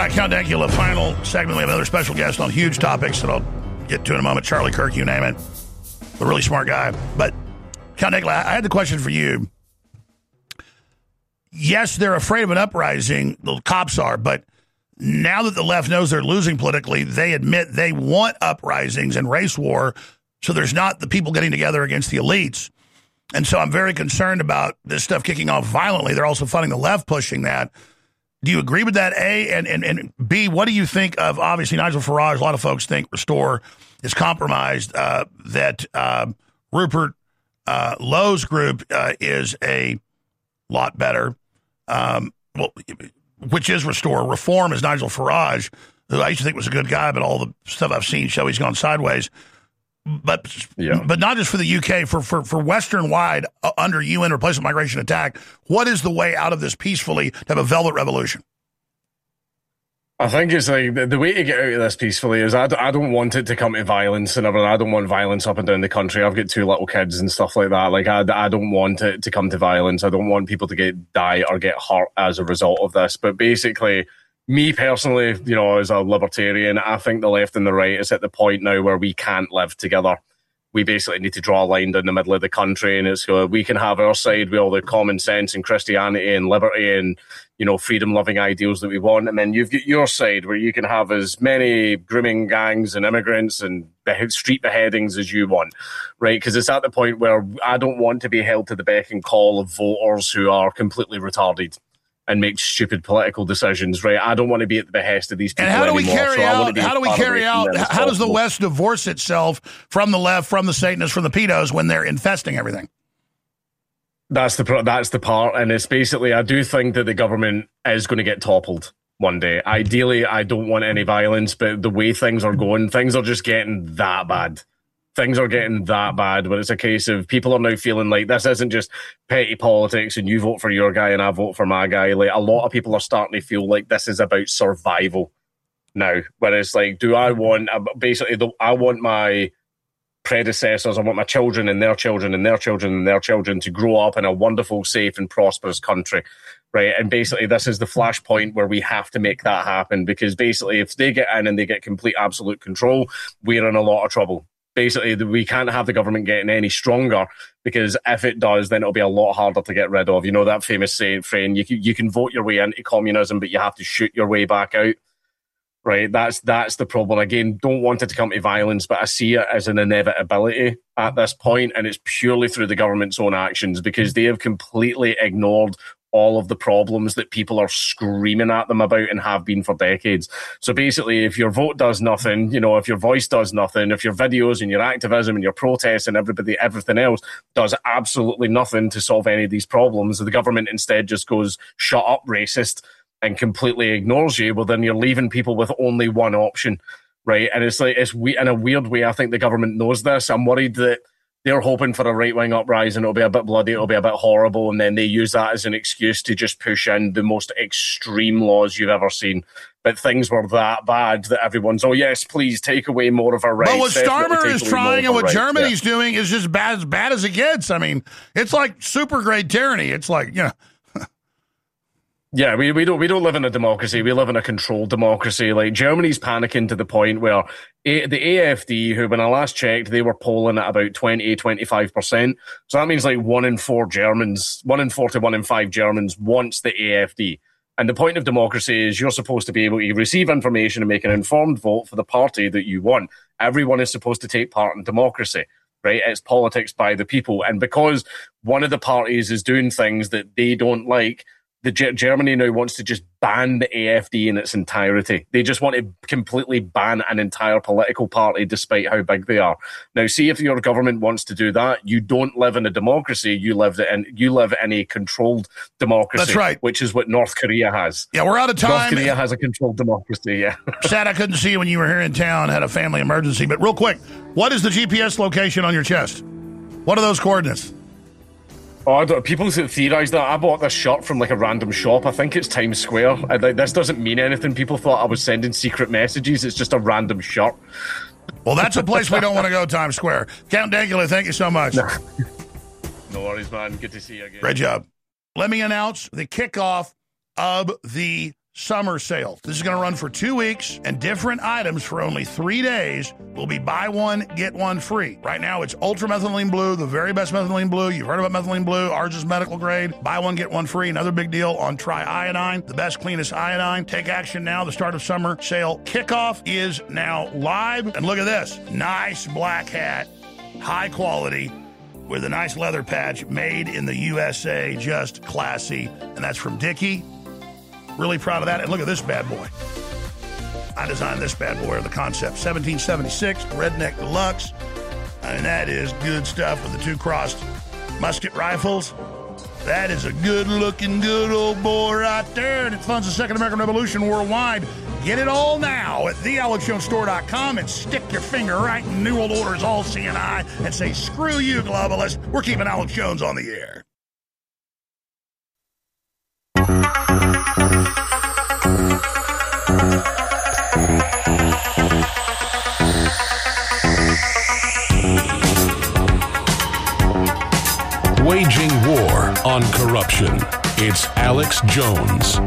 Count Dankula, final segment. We have another special guest on huge topics that I'll get to in a moment. Charlie Kirk, you name it. A really smart guy. But, Count Dankula, I had the question for you. Yes, they're afraid of an uprising, the cops are, but now that the left knows they're losing politically, they admit they want uprisings and race war, so there's not the people getting together against the elites. And so I'm very concerned about this stuff kicking off violently. They're also funding the left pushing that. Do you agree with that, A? And B, what do you think of, obviously, Nigel Farage? A lot of folks think Restore is compromised, that Rupert Lowe's group is a lot better, which is Restore. Reform is Nigel Farage, who I used to think was a good guy, but all the stuff I've seen show he's gone sideways. But not just for the UK, for Western-wide, under UN replacement migration attack, what is the way out of this peacefully to have a velvet revolution? I think it's like the way to get out of this peacefully is I don't want it to come to violence and everything. I don't want violence up and down the country. I've got 2 little kids and stuff like that. Like I don't want it to come to violence. I don't want people to die or get hurt as a result of this. But basically, me personally, as a libertarian, I think the left and the right is at the point now where we can't live together. We basically need to draw a line down the middle of the country, and it's we can have our side with all the common sense and Christianity and liberty and freedom-loving ideals that we want, and then you've got your side where you can have as many grooming gangs and immigrants and street beheadings as you want, right? Because it's at the point where I don't want to be held to the beck and call of voters who are completely retarded and make stupid political decisions, right? I don't want to be at the behest of these people anymore. And how does the West divorce itself from the left, from the Satanists, from the pedos when they're infesting everything? That's the part, and it's basically, I do think that the government is going to get toppled one day. Ideally, I don't want any violence, but the way things are going, things are just getting that bad. Things are getting that bad, but it's a case of people are now feeling like this isn't just petty politics and you vote for your guy and I vote for my guy. Like, a lot of people are starting to feel like this is about survival now. Whereas, like, I want my predecessors, I want my children and their children and their children and their children to grow up in a wonderful, safe and prosperous country, right? And basically this is the flashpoint where we have to make that happen, because basically if they get in and they get complete absolute control, we're in a lot of trouble. Basically, we can't have the government getting any stronger, because if it does, then it'll be a lot harder to get rid of. That famous saying, you can vote your way into communism, but you have to shoot your way back out. Right? That's the problem. Again, don't want it to come to violence, but I see it as an inevitability at this point, and it's purely through the government's own actions, because they have completely ignored all of the problems that people are screaming at them about and have been for decades. So basically, if your vote does nothing, if your voice does nothing, if your videos and your activism and your protests and everything else does absolutely nothing to solve any of these problems, the government instead just goes, shut up, racist, and completely ignores you, well, then you're leaving people with only one option, right? And it's in a weird way, I think the government knows this. I'm worried that they're hoping for a right-wing uprising. It'll be a bit bloody, it'll be a bit horrible, and then they use that as an excuse to just push in the most extreme laws you've ever seen. But things were that bad that everyone's, oh yes, please take away more of our rights. But what Starmer is trying and what Germany's doing is just as bad as it gets. I mean, it's like super grade tyranny. It's like, Yeah, we don't live in a democracy. We live in a controlled democracy. Like, Germany's panicking to the point where the AfD, who when I last checked, they were polling at about 20-25%. So that means like 1 in 4 to 1 in 5 Germans wants the AfD. And the point of democracy is you're supposed to be able to receive information and make an informed vote for the party that you want. Everyone is supposed to take part in democracy, right? It's politics by the people. And because one of the parties is doing things that they don't like, Germany now wants to just ban the AfD in its entirety. They just want to completely ban an entire political party, despite how big they are. Now, see, if your government wants to do that, you don't live in a democracy. You live in a controlled democracy. That's right. Which is what North Korea has. Yeah, we're out of time. North Korea has a controlled democracy. Yeah. Sad I couldn't see you when you were here in town. Had a family emergency. But real quick, what is the GPS location on your chest? What are those coordinates? People theorise that. I bought this shirt from like a random shop. I think it's Times Square. This doesn't mean anything. People thought I was sending secret messages. It's just a random shirt. Well, that's a place we don't want to go, Times Square. Count Dankula, thank you so much. No worries, man. Good to see you again. Great job. Let me announce the kickoff of the summer sale. This is going to run for 2 weeks, and different items for only 3 days will be buy one, get one free. Right now, it's Ultra Methylene Blue, the very best methylene blue. You've heard about methylene blue. Ours is medical grade. Buy one, get one free. Another big deal on Tri-Iodine, the best, cleanest iodine. Take action now. The start of summer sale kickoff is now live. And look at this. Nice black hat, high quality, with a nice leather patch, made in the USA, just classy. And that's from Dickie. Really proud of that. And look at this bad boy. I designed this bad boy, or the concept. 1776, Redneck Deluxe. And that is good stuff with the 2 crossed musket rifles. That is a good-looking, good old boy right there. And it funds the Second American Revolution worldwide. Get it all now at thealexjonestore.com and stick your finger right in New World Order's all CNI and say, screw you, globalists. We're keeping Alex Jones on the air. Waging war on corruption. It's Alex Jones.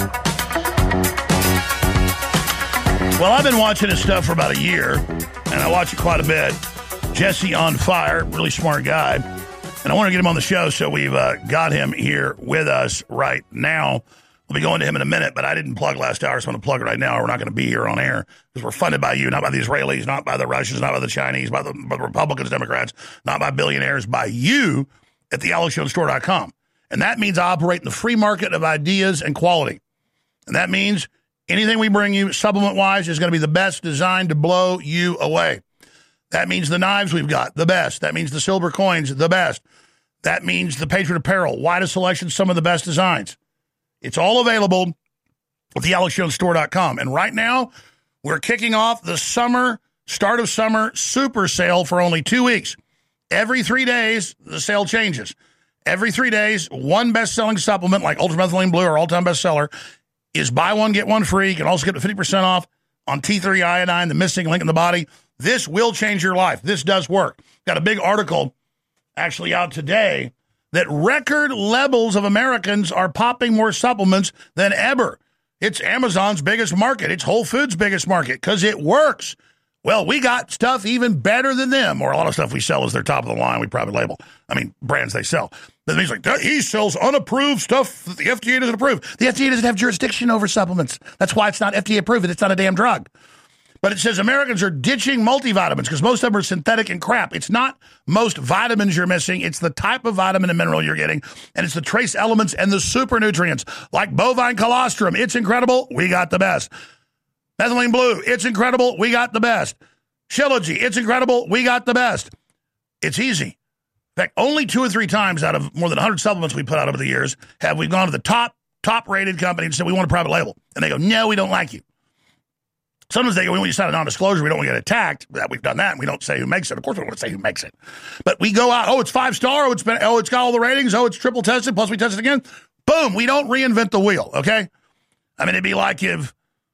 Well, I've been watching his stuff for about a year, and I watch it quite a bit. Jesse on Fire, really smart guy. And I want to get him on the show, so we've got him here with us right now. We'll be going to him in a minute, but I didn't plug last hour, so I'm going to plug it right now. We're not going to be here on air because we're funded by you, not by the Israelis, not by the Russians, not by the Chinese, by the Republicans, Democrats, not by billionaires, by you at thealexjonestore.com. And that means I operate in the free market of ideas and quality. And that means anything we bring you supplement-wise is going to be the best, designed to blow you away. That means the knives we've got, the best. That means the silver coins, the best. That means the Patriot Apparel, widest selection, some of the best designs. It's all available at thealexjonestore.com. And right now, we're kicking off the start of summer super sale for only 2 weeks. Every 3 days, the sale changes. Every 3 days, one best-selling supplement like Ultra Methylene Blue, our all-time bestseller, is buy one, get one free. You can also get 50% off on T3 iodine, the missing link in the body. This will change your life. This does work. Got a big article actually out today that record levels of Americans are popping more supplements than ever. It's Amazon's biggest market. It's Whole Foods' biggest market because it works. Well, we got stuff even better than them, or a lot of stuff we sell is their top of the line. We private label. I mean, brands they sell. But he's like, he sells unapproved stuff that the FDA doesn't approve. The FDA doesn't have jurisdiction over supplements. That's why it's not FDA approved. It's not a damn drug. But it says Americans are ditching multivitamins because most of them are synthetic and crap. It's not most vitamins you're missing. It's the type of vitamin and mineral you're getting. And it's the trace elements and the super nutrients like bovine colostrum. It's incredible. We got the best. Methylene Blue. It's incredible. We got the best. Shilajit. It's incredible. We got the best. It's easy. In fact, only 2 or 3 times out of more than 100 supplements we put out over the years have we gone to the top-rated company and said, we want a private label. And they go, no, we don't like you. Sometimes they go, when you sign a non-disclosure, we don't want to get attacked. We've done that, and we don't say who makes it. Of course, we don't want to say who makes it. But we go out, it's 5-star, it's got all the ratings, it's triple tested, plus we test it again. Boom, we don't reinvent the wheel, okay? I mean, it'd be like if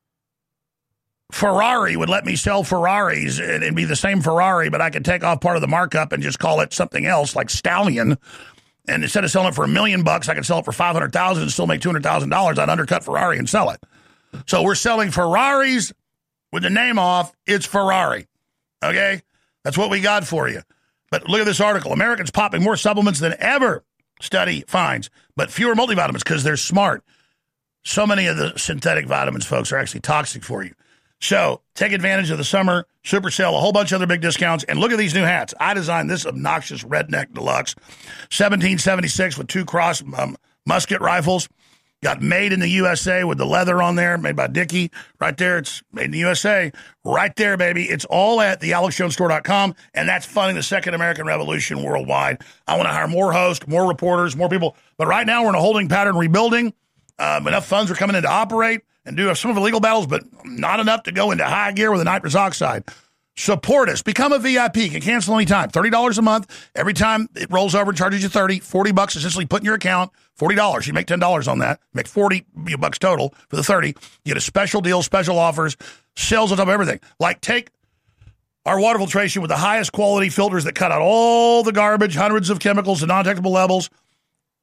Ferrari would let me sell Ferraris, and it'd be the same Ferrari, but I could take off part of the markup and just call it something else, like Stallion. And instead of selling it for $1 million, I could sell it for $500,000 and still make $200,000. I'd undercut Ferrari and sell it. So we're selling Ferraris with the name off. It's Ferrari. Okay? That's what we got for you. But look at this article. Americans popping more supplements than ever, study finds, but fewer multivitamins because they're smart. So many of the synthetic vitamins, folks, are actually toxic for you. So take advantage of the summer super sale, a whole bunch of other big discounts, and look at these new hats. I designed this obnoxious Redneck Deluxe, 1776 with 2 cross musket rifles. Got made in the USA with the leather on there, made by Dickie. Right there, it's made in the USA. Right there, baby. It's all at thealexjonestore.com, and that's funding the Second American Revolution worldwide. I want to hire more hosts, more reporters, more people. But right now, we're in a holding pattern rebuilding. Enough funds are coming in to operate and do some of the legal battles, but not enough to go into high gear with the nitrous oxide. Support us. Become a VIP. You can cancel anytime. $30 a month. Every time it rolls over and charges you $30, $40 essentially put in your account. $40. You make $10 on that. Make $40 total for the $30. You get a special deal, special offers, sales on top of everything. Like take our water filtration with the highest quality filters that cut out all the garbage, hundreds of chemicals and non-detectable levels,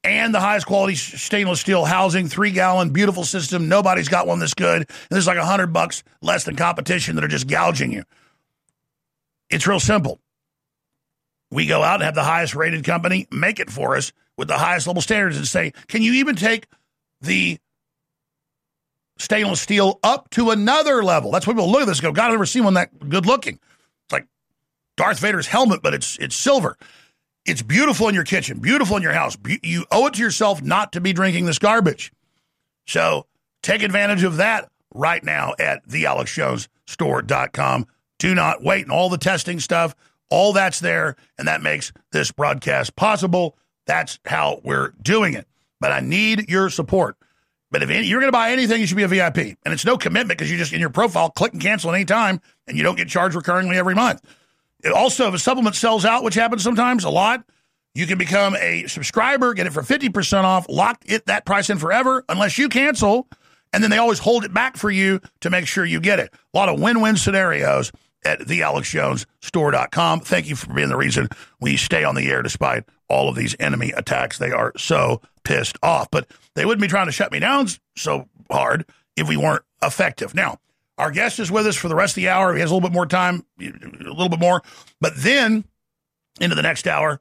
and the highest quality stainless steel housing, 3-gallon, beautiful system. Nobody's got one this good. And this is like $100 less than competition that are just gouging you. It's real simple. We go out and have the highest rated company make it for us with the highest level standards and say, can you even take the stainless steel up to another level? That's why people look at this and go, God, I've never seen one that good looking. It's like Darth Vader's helmet, but it's silver. It's beautiful in your kitchen, beautiful in your house. You owe it to yourself not to be drinking this garbage. So take advantage of that right now at thealexjonesstore.com. Do not wait. And all the testing stuff, all that's there, and that makes this broadcast possible. That's how we're doing it. But I need your support. But if you're going to buy anything, you should be a VIP. And it's no commitment because you just, in your profile, click and cancel at any time, and you don't get charged recurringly every month. Also, if a supplement sells out, which happens sometimes a lot, you can become a subscriber, get it for 50% off, lock that price in forever, unless you cancel, and then they always hold it back for you to make sure you get it. A lot of win-win scenarios at thealexjonesstore.com. Thank you for being the reason we stay on the air despite all of these enemy attacks. They are so pissed off. But they wouldn't be trying to shut me down so hard if we weren't effective. Now, our guest is with us for the rest of the hour. He has a little bit more time, a little bit more. But then, into the next hour,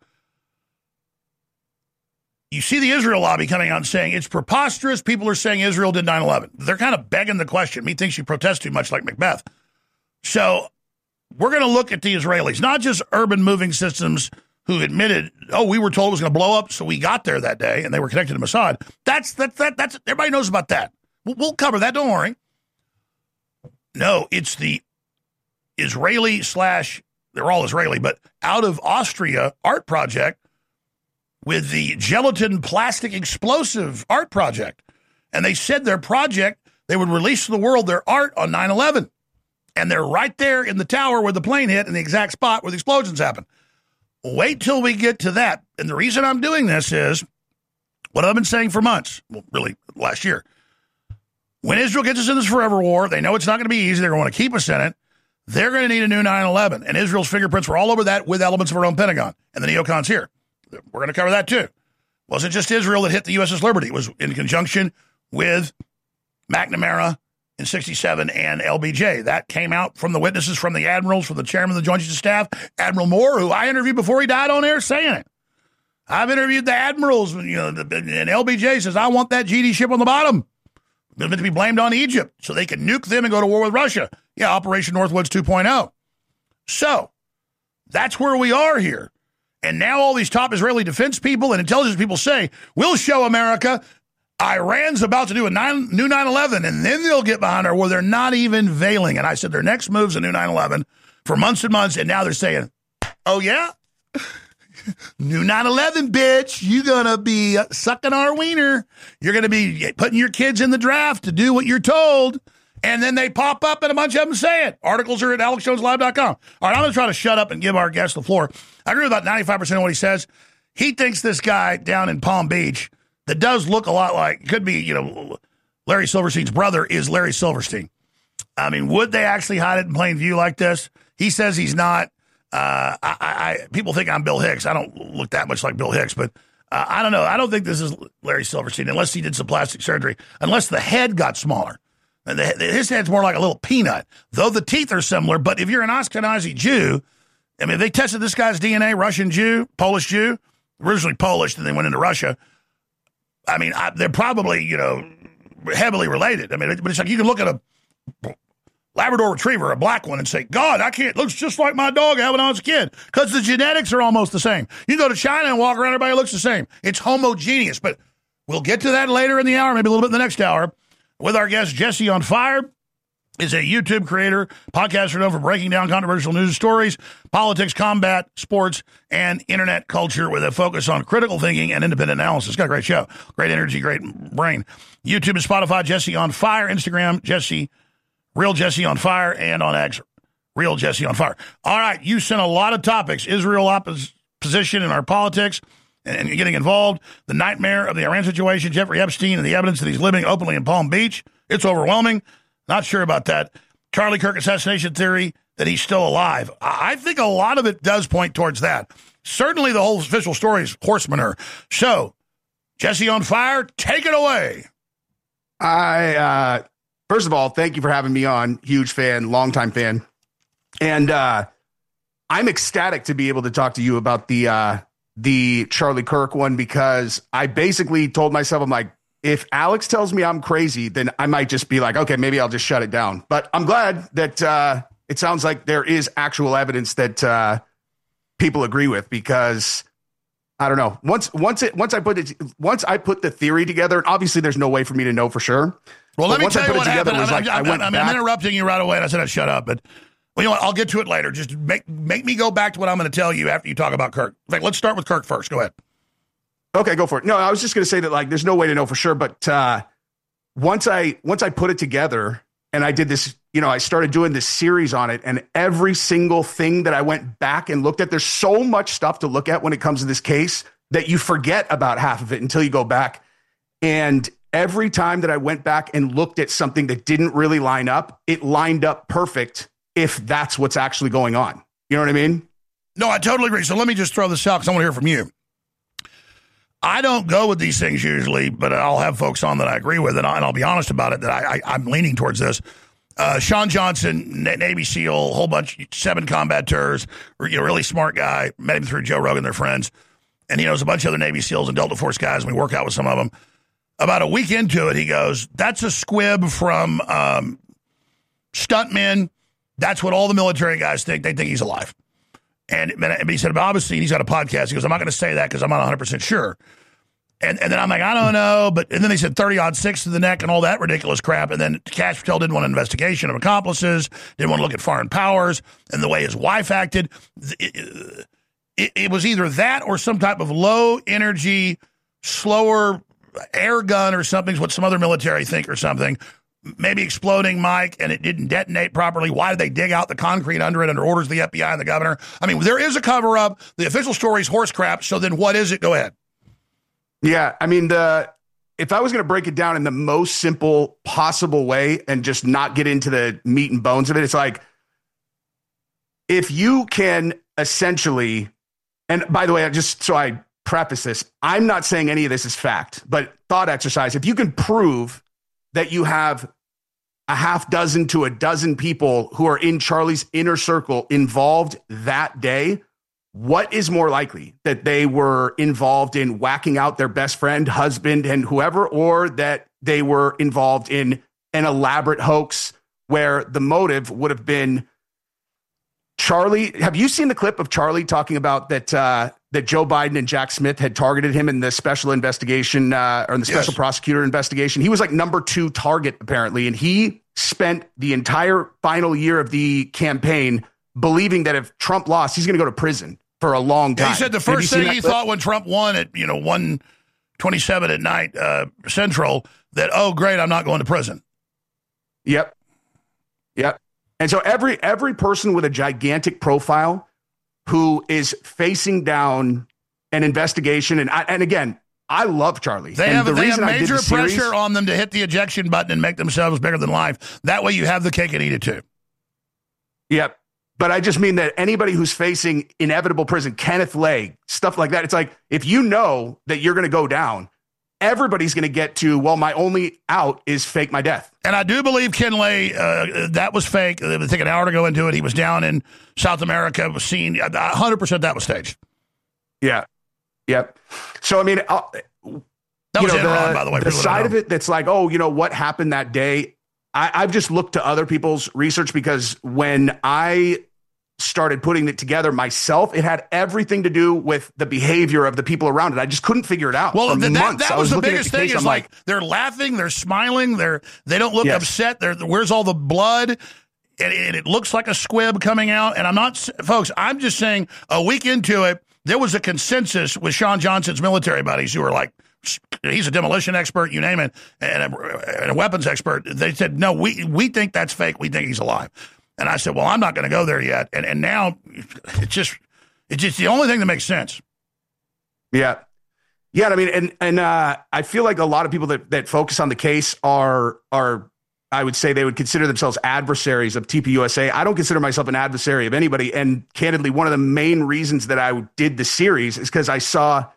you see the Israel lobby coming out and saying it's preposterous. People are saying Israel did 9/11. They're kind of begging the question. Me thinks you protest too much like Macbeth. So we're going to look at the Israelis, not just Urban Moving Systems, who admitted, we were told it was going to blow up, so we got there that day, and they were connected to Mossad. That's everybody knows about that. We'll cover that. Don't worry. No, it's the Israeli / they're all Israeli, but out of Austria art project with the gelatin plastic explosive art project. And they said their project, they would release to the world their art on 9/11. And they're right there in the tower where the plane hit in the exact spot where the explosions happened. Wait till we get to that. And the reason I'm doing this is what I've been saying for months, well, really last year. When Israel gets us in this forever war, they know it's not going to be easy. They're going to want to keep us in it. They're going to need a new 9/11. And Israel's fingerprints were all over that with elements of our own Pentagon. And the neocons here. We're going to cover that too. It wasn't just Israel that hit the USS Liberty. It was in conjunction with McNamara in 67 and LBJ. That came out from the witnesses, from the admirals, from the chairman of the Joint Chiefs of Staff, Admiral Moore, who I interviewed before he died on air saying it. I've interviewed the admirals, and LBJ says, I want that GD ship on the bottom. They're meant to be blamed on Egypt so they can nuke them and go to war with Russia. Yeah, Operation Northwoods 2.0. So that's where we are here. And now all these top Israeli defense people and intelligence people say, we'll show America Iran's about to do a new 9/11, and then they'll get behind her where they're not even veiling. And I said their next move's a new 9/11 for months and months, and now they're saying, oh, yeah? New 9/11, bitch. You're going to be sucking our wiener. You're going to be putting your kids in the draft to do what you're told. And then they pop up and a bunch of them say it. Articles are at alexjoneslive.com. All right, I'm going to try to shut up and give our guest the floor. I agree with about 95% of what he says. He thinks this guy down in Palm Beach that does look a lot like, could be, Larry Silverstein's brother is Larry Silverstein. I mean, would they actually hide it in plain view like this? He says he's not. People think I'm Bill Hicks. I don't look that much like Bill Hicks, but I don't know. I don't think this is Larry Silverstein unless he did some plastic surgery, unless the head got smaller. And his head's more like a little peanut, though the teeth are similar. But if you're an Ashkenazi Jew, I mean, if they tested this guy's DNA, Russian Jew, Polish Jew, originally Polish, then they went into Russia. I mean, they're probably, heavily related. I mean, but it's like you can look at a Labrador Retriever, a black one, and say, God, looks just like my dog I had when I was a kid, because the genetics are almost the same. You go to China and walk around, everybody looks the same. It's homogeneous, but we'll get to that later in the hour, maybe a little bit in the next hour, with our guest, Jesse on Fire. Is a YouTube creator, podcaster known for breaking down controversial news stories, politics, combat, sports, and internet culture with a focus on critical thinking and independent analysis. Got a great show, great energy, great brain. YouTube and Spotify, Jesse on Fire. Instagram, Jesse, Real Jesse on Fire, and on X, Real Jesse on Fire. All right, you sent a lot of topics. Israel opposition in our politics and getting involved. The nightmare of the Iran situation, Jeffrey Epstein, and the evidence that he's living openly in Palm Beach. It's overwhelming. Not sure about that. Charlie Kirk assassination theory, that he's still alive. I think a lot of it does point towards that. Certainly the whole official story is horse manure. So Jesse on fire, take it away. First of all, thank you for having me on. Huge fan, longtime fan. And I'm ecstatic to be able to talk to you about the Charlie Kirk one, because I basically told myself, I'm like, if Alex tells me I'm crazy, then I might just be like, okay, maybe I'll just shut it down. But I'm glad that it sounds like there is actual evidence that people agree with, because I don't know. Once I put the theory together, and obviously there's no way for me to know for sure. Well, let me tell you what happened. I'm interrupting you right away, and I said I'd shut up, but well, you know what? I'll get to it later. Just make me go back to what I'm going to tell you after you talk about Kirk. In fact, let's start with Kirk first. Go ahead. Okay, go for it. No, I was just going to say that, like, there's no way to know for sure, but once I put it together and I did this, I started doing this series on it, and every single thing that I went back and looked at, there's so much stuff to look at when it comes to this case that you forget about half of it until you go back. And every time that I went back and looked at something that didn't really line up, it lined up perfect if that's what's actually going on. You know what I mean? No, I totally agree. So let me just throw this out because I want to hear from you. I don't go with these things usually, but I'll have folks on that I agree with, and I'll be honest about it, that I'm leaning towards this. Sean Johnson, Navy SEAL, whole bunch, 7 combat tours, really smart guy, met him through Joe Rogan, they're friends, and he knows a bunch of other Navy SEALs and Delta Force guys, and we work out with some of them. About a week into it, he goes, that's a squib from stuntmen. That's what all the military guys think. They think he's alive. And he said, but obviously, he's got a podcast. He goes, I'm not going to say that because I'm not 100% sure. And then I'm like, I don't know. And then they said 30-6 to the neck and all that ridiculous crap. And then Kash Patel didn't want an investigation of accomplices, didn't want to look at foreign powers and the way his wife acted. It was either that or some type of low-energy, slower air gun or something is what some other military think or something. Maybe exploding, Mike, and it didn't detonate properly. Why did they dig out the concrete under it under orders of the FBI and the governor? I mean, there is a cover-up. The official story is horse crap. So then what is it? Go ahead. Yeah, I mean, if I was going to break it down in the most simple possible way and just not get into the meat and bones of it, it's like, if you can essentially, and by the way, just so I preface this, I'm not saying any of this is fact, but thought exercise. If you can prove that you have a half dozen to a dozen people who are in Charlie's inner circle involved that day, what is more likely, that they were involved in whacking out their best friend, husband, and whoever, or that they were involved in an elaborate hoax where the motive would have been Charlie? Have you seen the clip of Charlie talking about that Joe Biden and Jack Smith had targeted him in the special investigation or in the special prosecutor investigation? He was like number 2 target, apparently, and he spent the entire final year of the campaign believing that if Trump lost, he's going to go to prison for a long time. He said the first thing he thought when Trump won at 1:27 at night Central, that, oh, great, I'm not going to prison. Yep. And so every person with a gigantic profile who is facing down an investigation, and again, I love Charlie. They have major pressure on them to hit the ejection button and make themselves bigger than life. That way you have the cake and eat it too. Yep. But I just mean that anybody who's facing inevitable prison, Kenneth Lay, stuff like that, it's like, if you know that you're going to go down, everybody's going to get to, well, my only out is fake my death. And I do believe Ken Lay, that was fake. It would take an hour to go into it. He was down in South America, was seen. 100% that was staged. Yeah. Yep. So, I mean, that was Enron, by the way. The side of it that's like, oh, what happened that day? I've just looked to other people's research, because when I started putting it together myself, it had everything to do with the behavior of the people around it. I just couldn't figure it out. Well, that was the biggest thing. Is like they're laughing, they're smiling, they don't look upset. Where's all the blood? And it looks like a squib coming out. And I'm not, folks, I'm just saying, a week into it, there was a consensus with Sean Johnson's military buddies who were like, he's a demolition expert, you name it, and a weapons expert. They said, no, we think that's fake. We think he's alive. And I said, well, I'm not going to go there yet. And now it's just the only thing that makes sense. Yeah. Yeah. I mean, and I feel like a lot of people that focus on the case are, I would say they would consider themselves adversaries of TPUSA. I don't consider myself an adversary of anybody. And candidly, one of the main reasons that I did the series is because I saw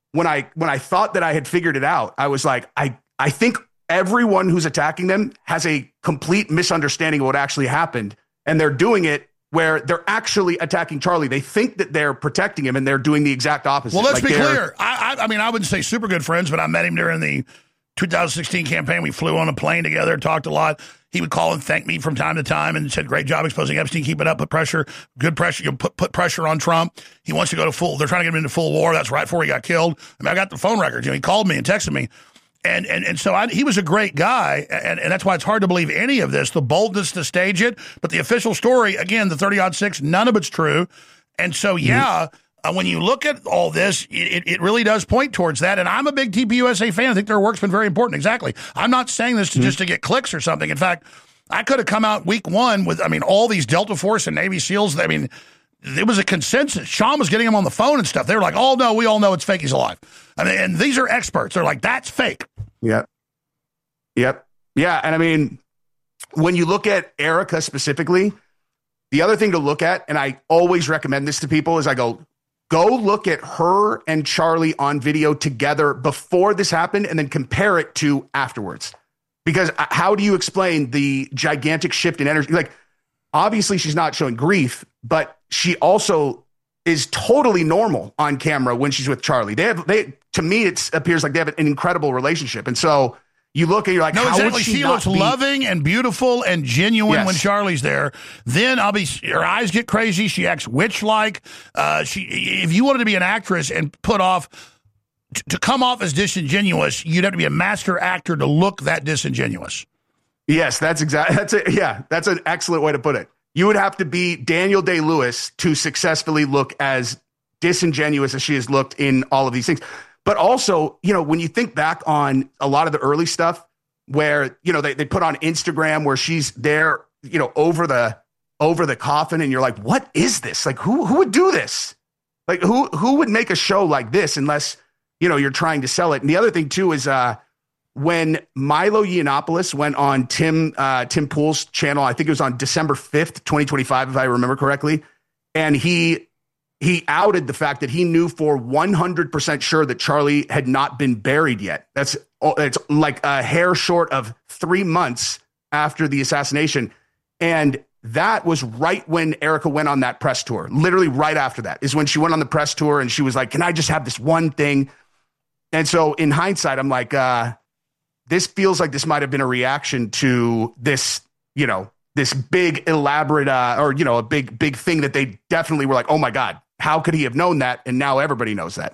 when I thought that I had figured it out, I was like, I think everyone who's attacking them has a complete misunderstanding of what actually happened. And they're doing it where they're actually attacking Charlie. They think that they're protecting him, and they're doing the exact opposite. Well, let's be clear. I mean, I wouldn't say super good friends, but I met him during the 2016 campaign. We flew on a plane together, talked a lot. He would call and thank me from time to time and said, great job exposing Epstein, keep it up, put pressure, good pressure, you put pressure on Trump. He wants to go to they're trying to get him into full war. That's right before he got killed. I mean, I got the phone records. He called me and texted me. And so he was a great guy, and that's why it's hard to believe any of this, the boldness to stage it. But the official story, again, the 30-6, none of it's true. And so, when you look at all this, it really does point towards that. And I'm a big TPUSA fan. I think their work's been very important. Exactly. I'm not saying this just to get clicks or something. In fact, I could have come out week one with, all these Delta Force and Navy SEALs. It was a consensus. Sean was getting him on the phone and stuff. They were like, oh, no, we all know it's fake. He's alive. And these are experts. They're like, that's fake. Yep. Yeah. And when you look at Erica specifically, the other thing to look at, and I always recommend this to people, is I go look at her and Charlie on video together before this happened and then compare it to afterwards. Because how do you explain the gigantic shift in energy? Like, obviously she's not showing grief, but she also is totally normal on camera when she's with Charlie. To me, it appears like they have an incredible relationship. And so you look and you're like, how would she looks loving and beautiful and genuine when Charlie's there. Then her eyes get crazy. She acts witch-like. If you wanted to be an actress and put off, to come off as disingenuous, you'd have to be a master actor to look that disingenuous. Yes, that's an excellent way to put it. You would have to be Daniel Day-Lewis to successfully look as disingenuous as she has looked in all of these things. But also, when you think back on a lot of the early stuff where, they put on Instagram where she's there, over the coffin, and you're like, what is this? Like, who would do this? Like, who would make a show like this unless, you're trying to sell it? And the other thing too is, when Milo Yiannopoulos went on Tim Pool's channel, I think it was on December 5th, 2025, if I remember correctly. And he outed the fact that he knew for 100% sure that Charlie had not been buried yet. It's like a hair short of 3 months after the assassination. And that was right when Erica went on that press tour. Literally right after that is when she went on the press tour, and she was like, can I just have this one thing? And so in hindsight, I'm like, this feels like this might have been a reaction to this, this big elaborate, a big thing that they definitely were like, oh my God, how could he have known that? And now everybody knows that.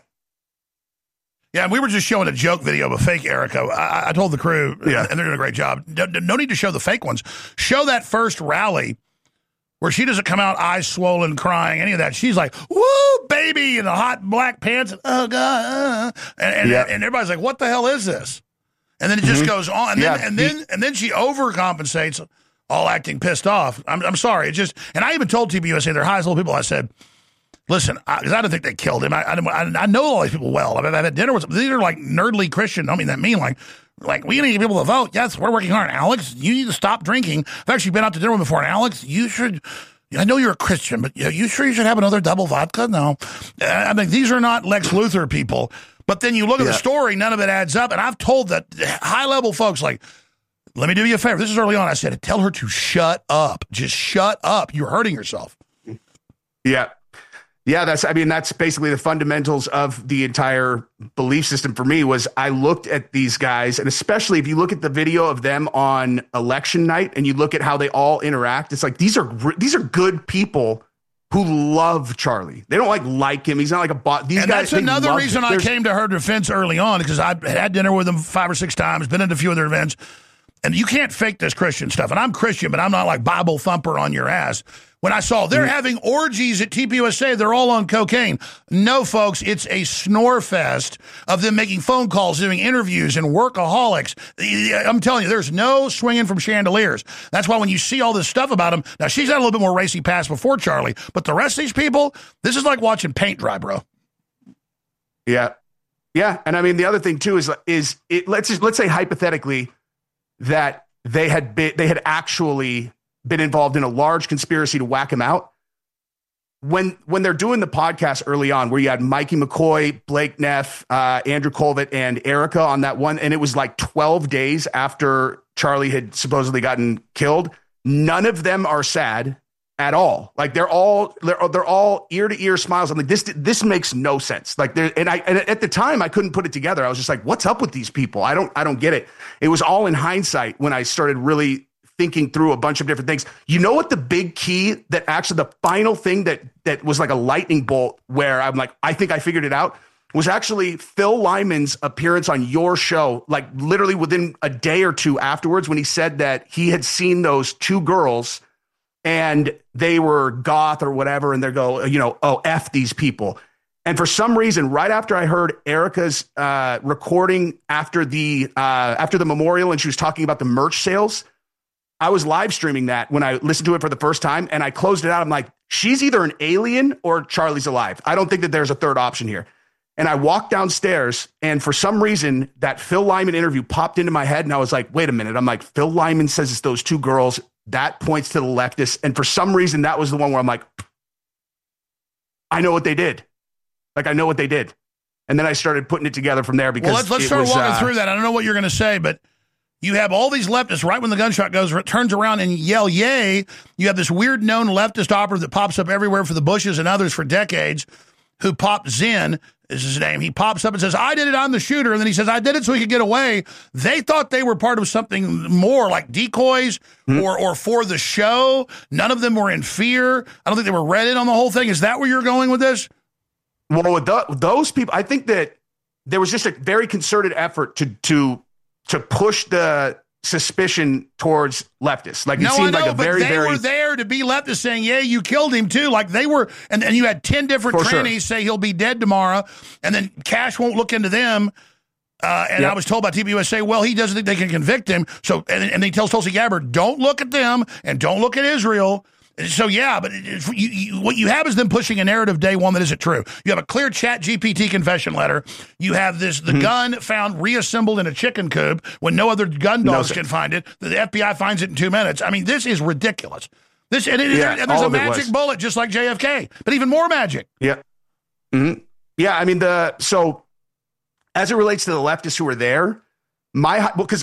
Yeah, we were just showing a joke video of a fake Erica. I told the crew, and they're doing a great job. No need to show the fake ones. Show that first rally where she doesn't come out eyes swollen, crying, any of that. She's like, woo, baby, in the hot black pants. Oh, God. And everybody's like, what the hell is this? And then it just goes on. And then she overcompensates, all acting pissed off. I'm sorry. And I even told TPUSA, they're high as little people. I said, listen, because I don't think they killed him. I know all these people well. I've had dinner with them. These are like nerdly Christian. I don't mean that mean. Like we need people to vote. Yes, we're working hard. Alex, you need to stop drinking. I've actually been out to dinner with him before. And Alex, you should. I know you're a Christian, but you sure you should have another double vodka? No. These are not Lex Luthor people. But then you look at the story, none of it adds up. And I've told that high-level folks, like, let me do you a favor. This is early on. I said, tell her to shut up. Just shut up. You're hurting yourself. Yeah. Yeah, that's basically the fundamentals of the entire belief system for me. Was I looked at these guys, and especially if you look at the video of them on election night and you look at how they all interact, it's like these are good people who love Charlie. They don't like him. He's not like a bot. These guys, that's another reason I came to her defense early on, because I had dinner with them 5 or 6 times, been at a few of their events. And you can't fake this Christian stuff. And I'm Christian, but I'm not like Bible thumper on your ass. When I saw they're having orgies at TPUSA, they're all on cocaine. No, folks, it's a snore fest of them making phone calls, doing interviews, and workaholics. I'm telling you, there's no swinging from chandeliers. That's why when you see all this stuff about them, now she's had a little bit more racy past before Charlie, but the rest of these people, this is like watching paint dry, bro. Yeah. Yeah. And the other thing too is let's say hypothetically that they had actually been involved in a large conspiracy to whack him out. when they're doing the podcast early on, where you had Mikey McCoy, Blake Neff, Andrew Colvett, and Erica on that one, and it was like 12 days after Charlie had supposedly gotten killed, none of them are sad at all. Like they're all ear to ear smiles. I'm like, this makes no sense. Like and at the time I couldn't put it together. I was just like, what's up with these people? I don't get it. It was all in hindsight when I started really thinking through a bunch of different things. You know what the big key that actually the final thing that was like a lightning bolt where I'm like, I think I figured it out, was actually Phil Lyman's appearance on your show, like literally within a day or two afterwards, when he said that he had seen those two girls and they were goth or whatever, and they go, oh, F these people. And for some reason, right after I heard Erica's recording after the memorial, and she was talking about the merch sales, I was live streaming that when I listened to it for the first time, and I closed it out. I'm like, she's either an alien or Charlie's alive. I don't think that there's a third option here. And I walked downstairs, and for some reason, that Phil Lyman interview popped into my head, and I was like, wait a minute. I'm like, Phil Lyman says it's those two girls. That points to the leftists. And for some reason, that was the one where I'm like, I know what they did. Like, I know what they did. And then I started putting it together from there because let's start walking through that. I don't know what you're going to say, but you have all these leftists right when the gunshot goes, turns around and yell, yay. You have this weird known leftist operative that pops up everywhere for the Bushes and others for decades, who popped Zen is his name. He pops up and says, I did it, I'm the shooter. And then he says, I did it so he could get away. They thought they were part of something more like decoys or for the show. None of them were in fear. I don't think they were read in on the whole thing. Is that where you're going with this? Well, with those people, I think that there was just a very concerted effort to push the suspicion towards leftists. Like it seemed like a very, they were there to be leftists saying, yeah, you killed him too. Like they were, and you had 10 different trannies say he'll be dead tomorrow, and then Cash won't look into them. I was told by TPUSA, well, he doesn't think they can convict him. So, and he tells Tulsi Gabbard, don't look at them and don't look at Israel. So, yeah, but what you have is them pushing a narrative day one that isn't true. You have a clear Chat GPT confession letter. You have the gun found reassembled in a chicken coop when no other gun dogs can find it. The FBI finds it in 2 minutes. I mean, this is ridiculous. And there's a magic bullet just like JFK, but even more magic. Yeah. Mm-hmm. Yeah, I mean, so as it relates to the leftists who were there, because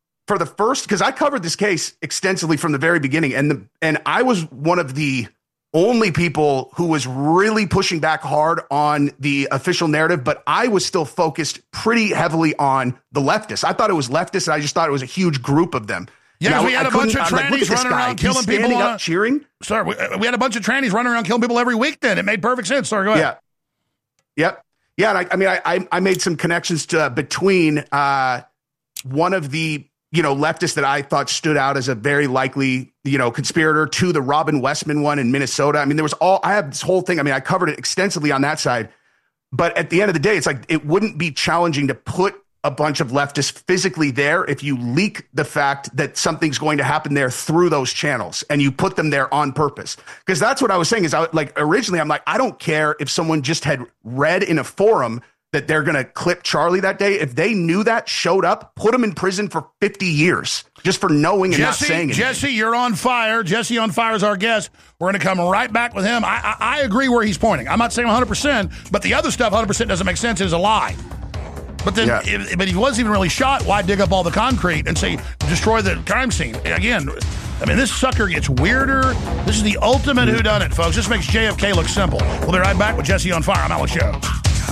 I covered this case extensively from the very beginning, and I was one of the only people who was really pushing back hard on the official narrative, but I was still focused pretty heavily on the leftists. I thought it was leftists, and I just thought it was a huge group of them. Yeah, we had a bunch of trannies running around killing people. Cheering? Sorry, we had a bunch of trannies running around killing people every week then. It made perfect sense. Sorry, go ahead. Yeah. Yeah, and I made some connections between one of the leftists that I thought stood out as a very likely, conspirator to the Robin Westman one in Minnesota. I mean, I have this whole thing. I mean, I covered it extensively on that side, but at the end of the day, it's like, it wouldn't be challenging to put a bunch of leftists physically there if you leak the fact that something's going to happen there through those channels and you put them there on purpose. Because that's what I was saying is originally I'm like, I don't care if someone just had read in a forum that they're going to clip Charlie that day. If they knew that, showed up, put him in prison for 50 years just for knowing and not saying anything. Jesse, you're on fire. Jesse on fire is our guest. We're going to come right back with him. I agree where he's pointing. I'm not saying 100%, but the other stuff 100% doesn't make sense. It is a lie. But then, but he wasn't even really shot. Why dig up all the concrete and say, destroy the crime scene? Again, I mean, this sucker gets weirder. This is the ultimate whodunit, folks. This makes JFK look simple. We'll be right back with Jesse on Fire. I'm Alex Jones.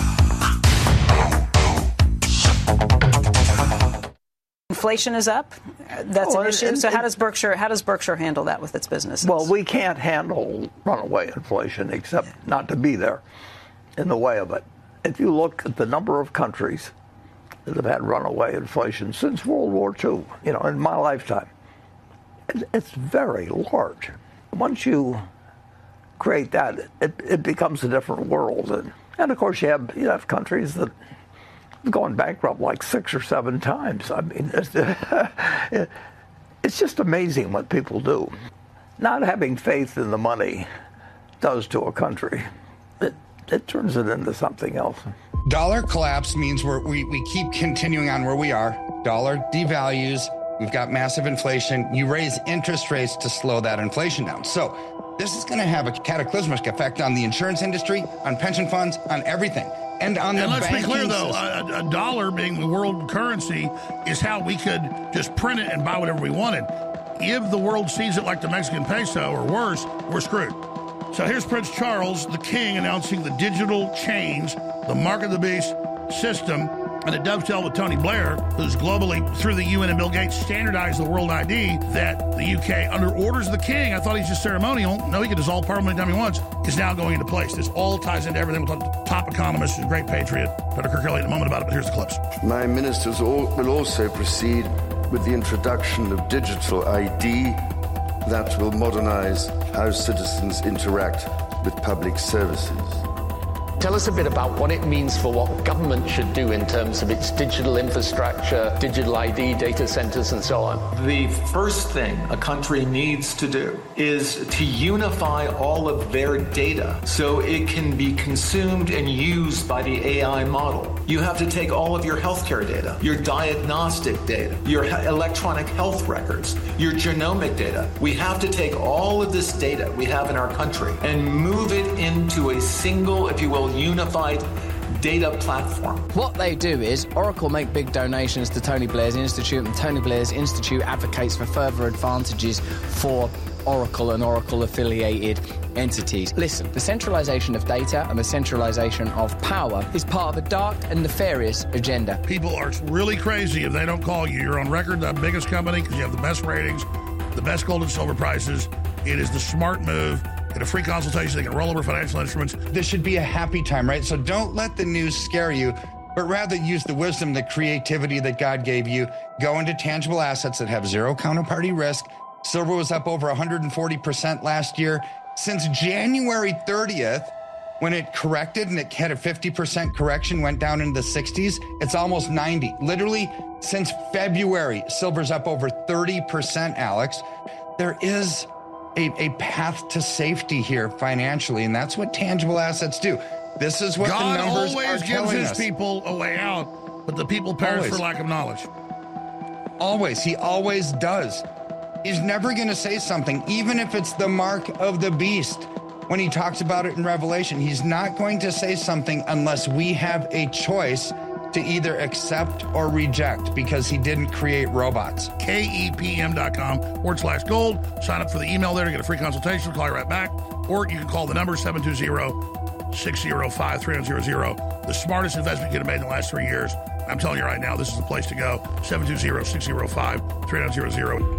Inflation is up. That's an issue. So how does Berkshire handle that with its businesses? Well, we can't handle runaway inflation except not to be there in the way of it. If you look at the number of countries that have had runaway inflation since World War II, in my lifetime, it's very large. Once you create that, it becomes a different world. And of course, you have countries that have gone bankrupt like 6 or 7 times. I mean, it's just amazing what people do. Not having faith in the money does to a country. It turns it into something else. Dollar collapse means we keep continuing on where we are. Dollar devalues. We've got massive inflation. You raise interest rates to slow that inflation down. So This is going to have a cataclysmic effect on the insurance industry, on pension funds, on everything. And on the let's be clear, banking though, system. a dollar being the world currency is how we could just print it and buy whatever we wanted. If the world sees it like the Mexican peso or worse, we're screwed. So here's Prince Charles, the king, announcing the digital change, the Mark of the Beast system, and it dovetailed with Tony Blair, who's globally, through the UN and Bill Gates, standardized the world ID that the UK, under orders of the king, I thought he's just ceremonial, no, he can dissolve Parliament anytime he wants, is now going into place. This all ties into everything. We'll talk to top economist and great patriot, Dr. Kirk Elliott, in a moment about it, but here's the clips. My ministers will also proceed with the introduction of digital ID that will modernize how citizens interact with public services. Tell us a bit about what it means for what government should do in terms of its digital infrastructure, digital ID, data centers, and so on. The first thing a country needs to do is to unify all of their data so it can be consumed and used by the AI model. You have to take all of your healthcare data, your diagnostic data, your electronic health records, your genomic data. We have to take all of this data we have in our country and move it into a single, if you will, unified data platform. What they do is Oracle make big donations to Tony Blair's Institute, and Tony Blair's Institute advocates for further advantages for Oracle and Oracle-affiliated entities. Listen, the centralization of data and the centralization of power is part of a dark and nefarious agenda. People are really crazy if they don't call you. You're on record, the biggest company, because you have the best ratings, the best gold and silver prices. It is the smart move. Get a free consultation. They can roll over financial instruments. This should be a happy time, right? So don't let the news scare you, but rather use the wisdom, the creativity that God gave you. Go into tangible assets that have zero counterparty risk. Silver was up over 140% last year. Since January 30th, when it corrected and it had a 50% correction, went down into the 60s, it's almost 90. Literally, since February, silver's up over 30%, Alex. There is a path to safety here financially, and that's what tangible assets do. This is what God the numbers are always gives telling his us. people a way out, but the people perish for lack of knowledge. Always. He always does. He's never going to say something, even if it's the mark of the beast. When he talks about it in Revelation, he's not going to say something unless we have a choice to either accept or reject, because he didn't create robots. KEPM.com/gold. Sign up for the email there to get a free consultation. We'll call you right back. Or you can call the number 720-605-3900. The smartest investment you could have made in the last 3 years. I'm telling you right now, this is the place to go. 720-605-3900.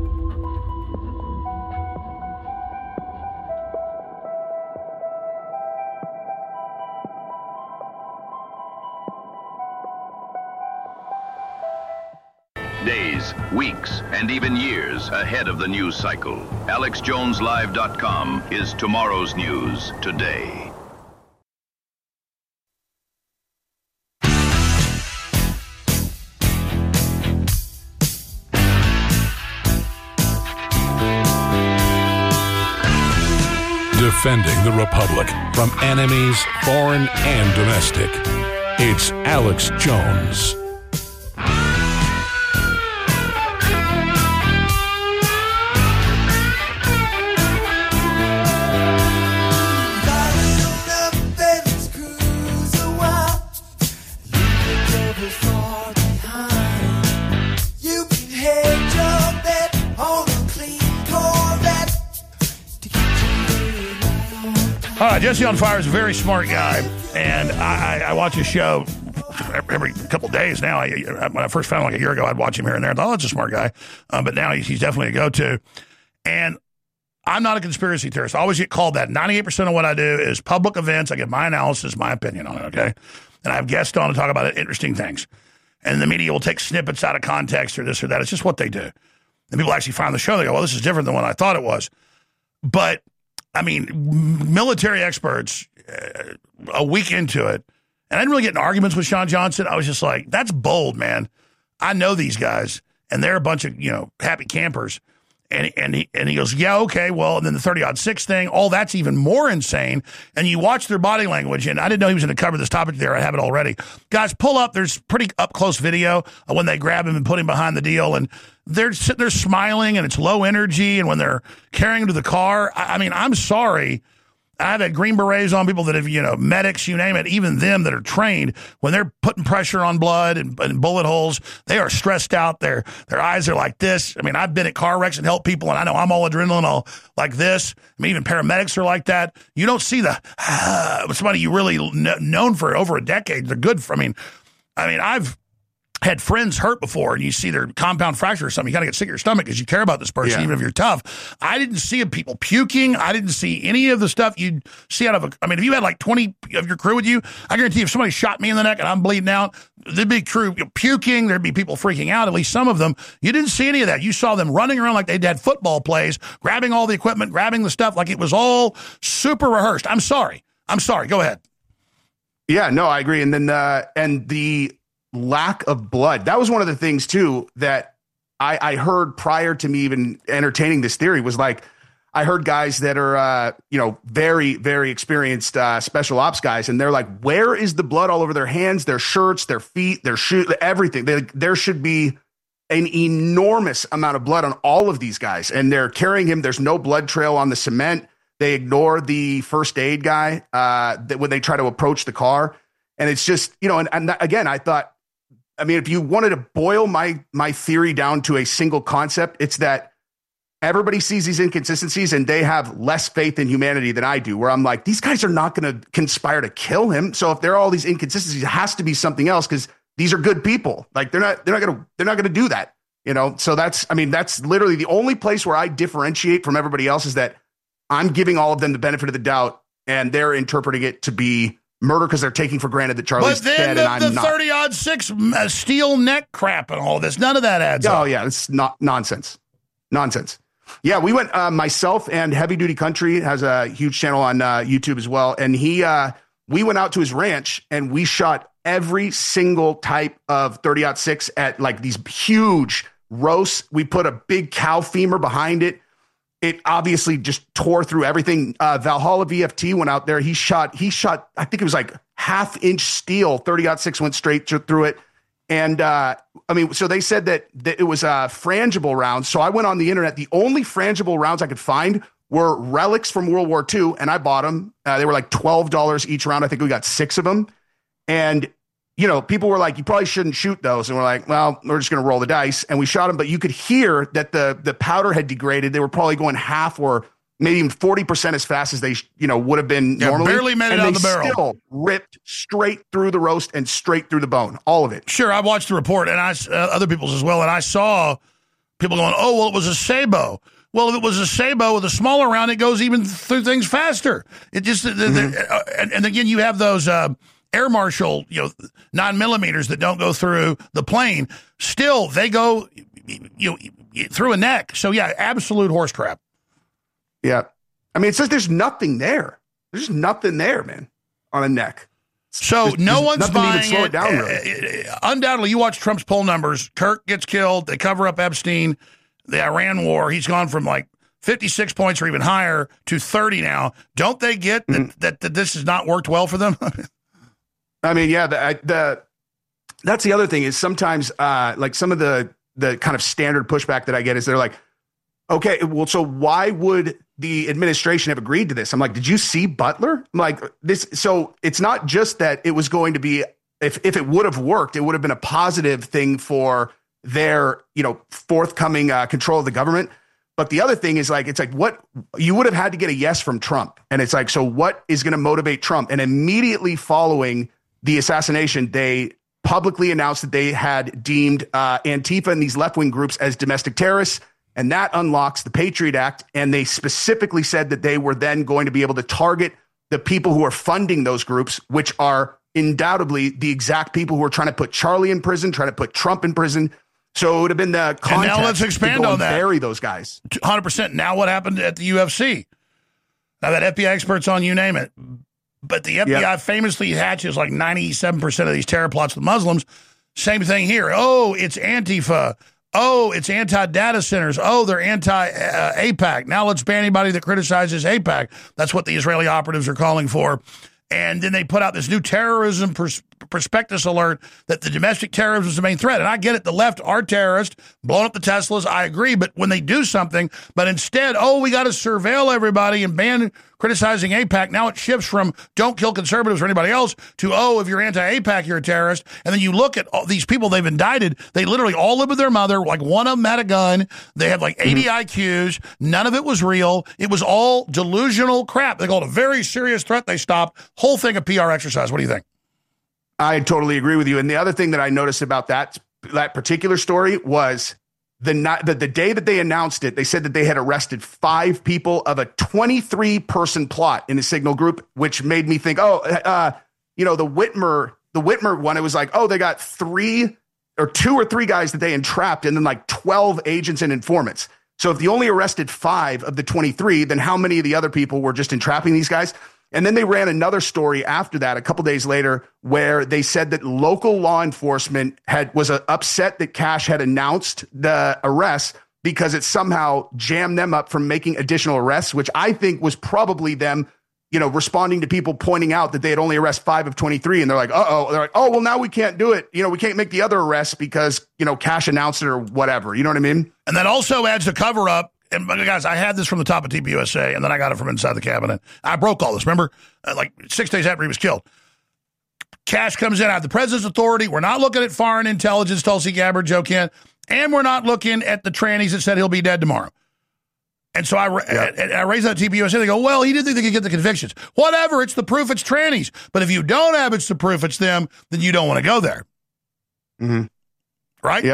Days, weeks, and even years ahead of the news cycle. AlexJonesLive.com is tomorrow's news today. Defending the Republic from enemies, foreign and domestic. It's Alex Jones. Jesse on Fire is a very smart guy, and I watch his show every couple of days now. When I first found him like a year ago, I'd watch him here and there. I thought, oh, that's a smart guy. But now he's definitely a go-to. And I'm not a conspiracy theorist. I always get called that. 98% of what I do is public events. I give my analysis, my opinion on it, okay? And I have guests on to talk about interesting things. And the media will take snippets out of context or this or that. It's just what they do. And people actually find the show. They go, well, this is different than what I thought it was. But I mean, military experts, a week into it, and I didn't really get in arguments with Sean Johnson. I was just like, that's bold, man. I know these guys, and they're a bunch of, happy campers. And he goes, yeah, okay, well, and then the 30-06 thing, all that's even more insane. And you watch their body language, and I didn't know he was going to cover this topic there. I have it already. Guys, pull up. There's pretty up-close video of when they grab him and put him behind the deal, and they're sitting there smiling, and it's low energy, and when they're carrying him to the car, I mean, I'm sorry. I've had Green Berets on, people that have, medics, you name it, even them that are trained, when they're putting pressure on blood and bullet holes, they are stressed out. Their eyes are like this. I mean, I've been at car wrecks and helped people, and I know I'm all adrenaline, all like this. I mean, even paramedics are like that. You don't see somebody you really known for over a decade. They're good for, I mean, I've had friends hurt before, and you see their compound fracture or something, you got to get sick of your stomach because you care about this person, even if you're tough. I didn't see people puking. I didn't see any of the stuff you'd see out of if you had like 20 of your crew with you, I guarantee you if somebody shot me in the neck and I'm bleeding out, there'd be crew puking, there'd be people freaking out, at least some of them. You didn't see any of that. You saw them running around like they'd had football plays, grabbing all the equipment, grabbing the stuff like it was all super rehearsed. I'm sorry. Go ahead. Yeah, no, I agree. And then the lack of blood. That was one of the things too that I heard prior to me even entertaining this theory was like, I heard guys that are, very, very experienced special ops guys. And they're like, where is the blood all over their hands, their shirts, their feet, their shoes, everything. There should be an enormous amount of blood on all of these guys. And they're carrying him. There's no blood trail on the cement. They ignore the first aid guy that when they try to approach the car. And it's just, and again, I thought, if you wanted to boil my theory down to a single concept, it's that everybody sees these inconsistencies and they have less faith in humanity than I do, where I'm like, these guys are not going to conspire to kill him. So if there are all these inconsistencies, it has to be something else because these are good people. Like they're not going to do that, So that's literally the only place where I differentiate from everybody else is that I'm giving all of them the benefit of the doubt and they're interpreting it to be murder because they're taking for granted that Charlie's dead and I'm not. But then the 30-06 steel neck crap and all this, none of that adds up. Oh, yeah, it's not nonsense. Yeah, we went, myself and Heavy Duty Country has a huge channel on YouTube as well. And we went out to his ranch and we shot every single type of 30-06 at like these huge roasts. We put a big cow femur behind it. It obviously just tore through everything. Valhalla VFT went out there. He shot, I think it was like 1/2-inch steel. 30-06 went straight through it. And so they said that it was frangible rounds. So I went on the internet. The only frangible rounds I could find were relics from World War II. And I bought them. They were like $12 each round. I think we got 6 of them. And people were like, you probably shouldn't shoot those. And we're like, well, we're just going to roll the dice. And we shot them, but you could hear that the powder had degraded. They were probably going half or maybe even 40% as fast as they, would have been normally. Barely made it out of the barrel. Still ripped straight through the roast and straight through the bone. All of it. Sure. I watched the report and other people's as well. And I saw people going, oh, well, it was a sabot. Well, if it was a sabot with a smaller round, it goes even through things faster. It just, and again, you have those, Air Marshal, 9mm that don't go through the plane. Still, they go through a neck. So yeah, absolute horse crap. Yeah, it says there's nothing there. There's nothing there, man, on a neck. So no one's buying to even slow it down. Really. Undoubtedly, you watch Trump's poll numbers. Kirk gets killed. They cover up Epstein. The Iran war. He's gone from like 56 points or even higher to 30 now. Don't they get that this has not worked well for them? That's the other thing is sometimes like some of the kind of standard pushback that I get is they're like, okay, well, so why would the administration have agreed to this? I'm like, did you see Butler? I'm like, this. So it's not just that it was going to be, if it would have worked, it would have been a positive thing for their, forthcoming control of the government. But the other thing is like, it's like what you would have had to get a yes from Trump. And it's like, so what is going to motivate Trump? And immediately following the assassination, they publicly announced that they had deemed Antifa and these left-wing groups as domestic terrorists, and that unlocks the Patriot Act. And they specifically said that they were then going to be able to target the people who are funding those groups, which are undoubtedly the exact people who are trying to put Charlie in prison, trying to put Trump in prison. So it would have been the context. And now let's expand on that. Bury those guys. 100%. Now what happened at the UFC? Now that FBI experts on you name it. But the FBI famously hatches like 97% of these terror plots with Muslims. Same thing here. Oh, it's Antifa. Oh, it's anti-data centers. Oh, they're anti-AIPAC. Now let's ban anybody that criticizes AIPAC. That's what the Israeli operatives are calling for. And then they put out this new terrorism prospectus alert that the domestic terrorism is the main threat. And I get it. The left are terrorists, blowing up the Teslas. I agree. But when they do something, but instead, we got to surveil everybody and ban criticizing AIPAC. Now it shifts from don't kill conservatives or anybody else to, if you're anti-AIPAC, you're a terrorist. And then you look at all these people they've indicted. They literally all live with their mother. Like one of them had a gun. They had like 80 IQs. None of it was real. It was all delusional crap. They called it a very serious threat. They stopped. Whole thing a PR exercise. What do you think? I totally agree with you. And the other thing that I noticed about that particular story was the day that they announced it, they said that they had arrested 5 people of a 23-person plot in a Signal group, which made me think, the Whitmer one, it was like, they got 2 or 3 guys that they entrapped and then like 12 agents and informants. So if they only arrested 5 of the 23, then how many of the other people were just entrapping these guys? And then they ran another story after that a couple days later where they said that local law enforcement was upset that Cash had announced the arrests because it somehow jammed them up from making additional arrests, which I think was probably them, responding to people pointing out that they had only arrested 5 of 23. And they're like, well, now we can't do it. We can't make the other arrests because, Cash announced it or whatever. You know what I mean? And that also adds a cover up. And guys, I had this from the top of TPUSA, and then I got it from inside the cabinet. I broke all this, remember? Like 6 days after he was killed. Cash comes in, I have the president's authority. We're not looking at foreign intelligence, Tulsi Gabbard, Joe Kent, and we're not looking at the trannies that said he'll be dead tomorrow. And so I raised that to TPUSA. They go, well, he didn't think they could get the convictions. Whatever, it's the proof it's trannies. But if you don't have it's the proof it's them, then you don't want to go there. Mm-hmm. Right?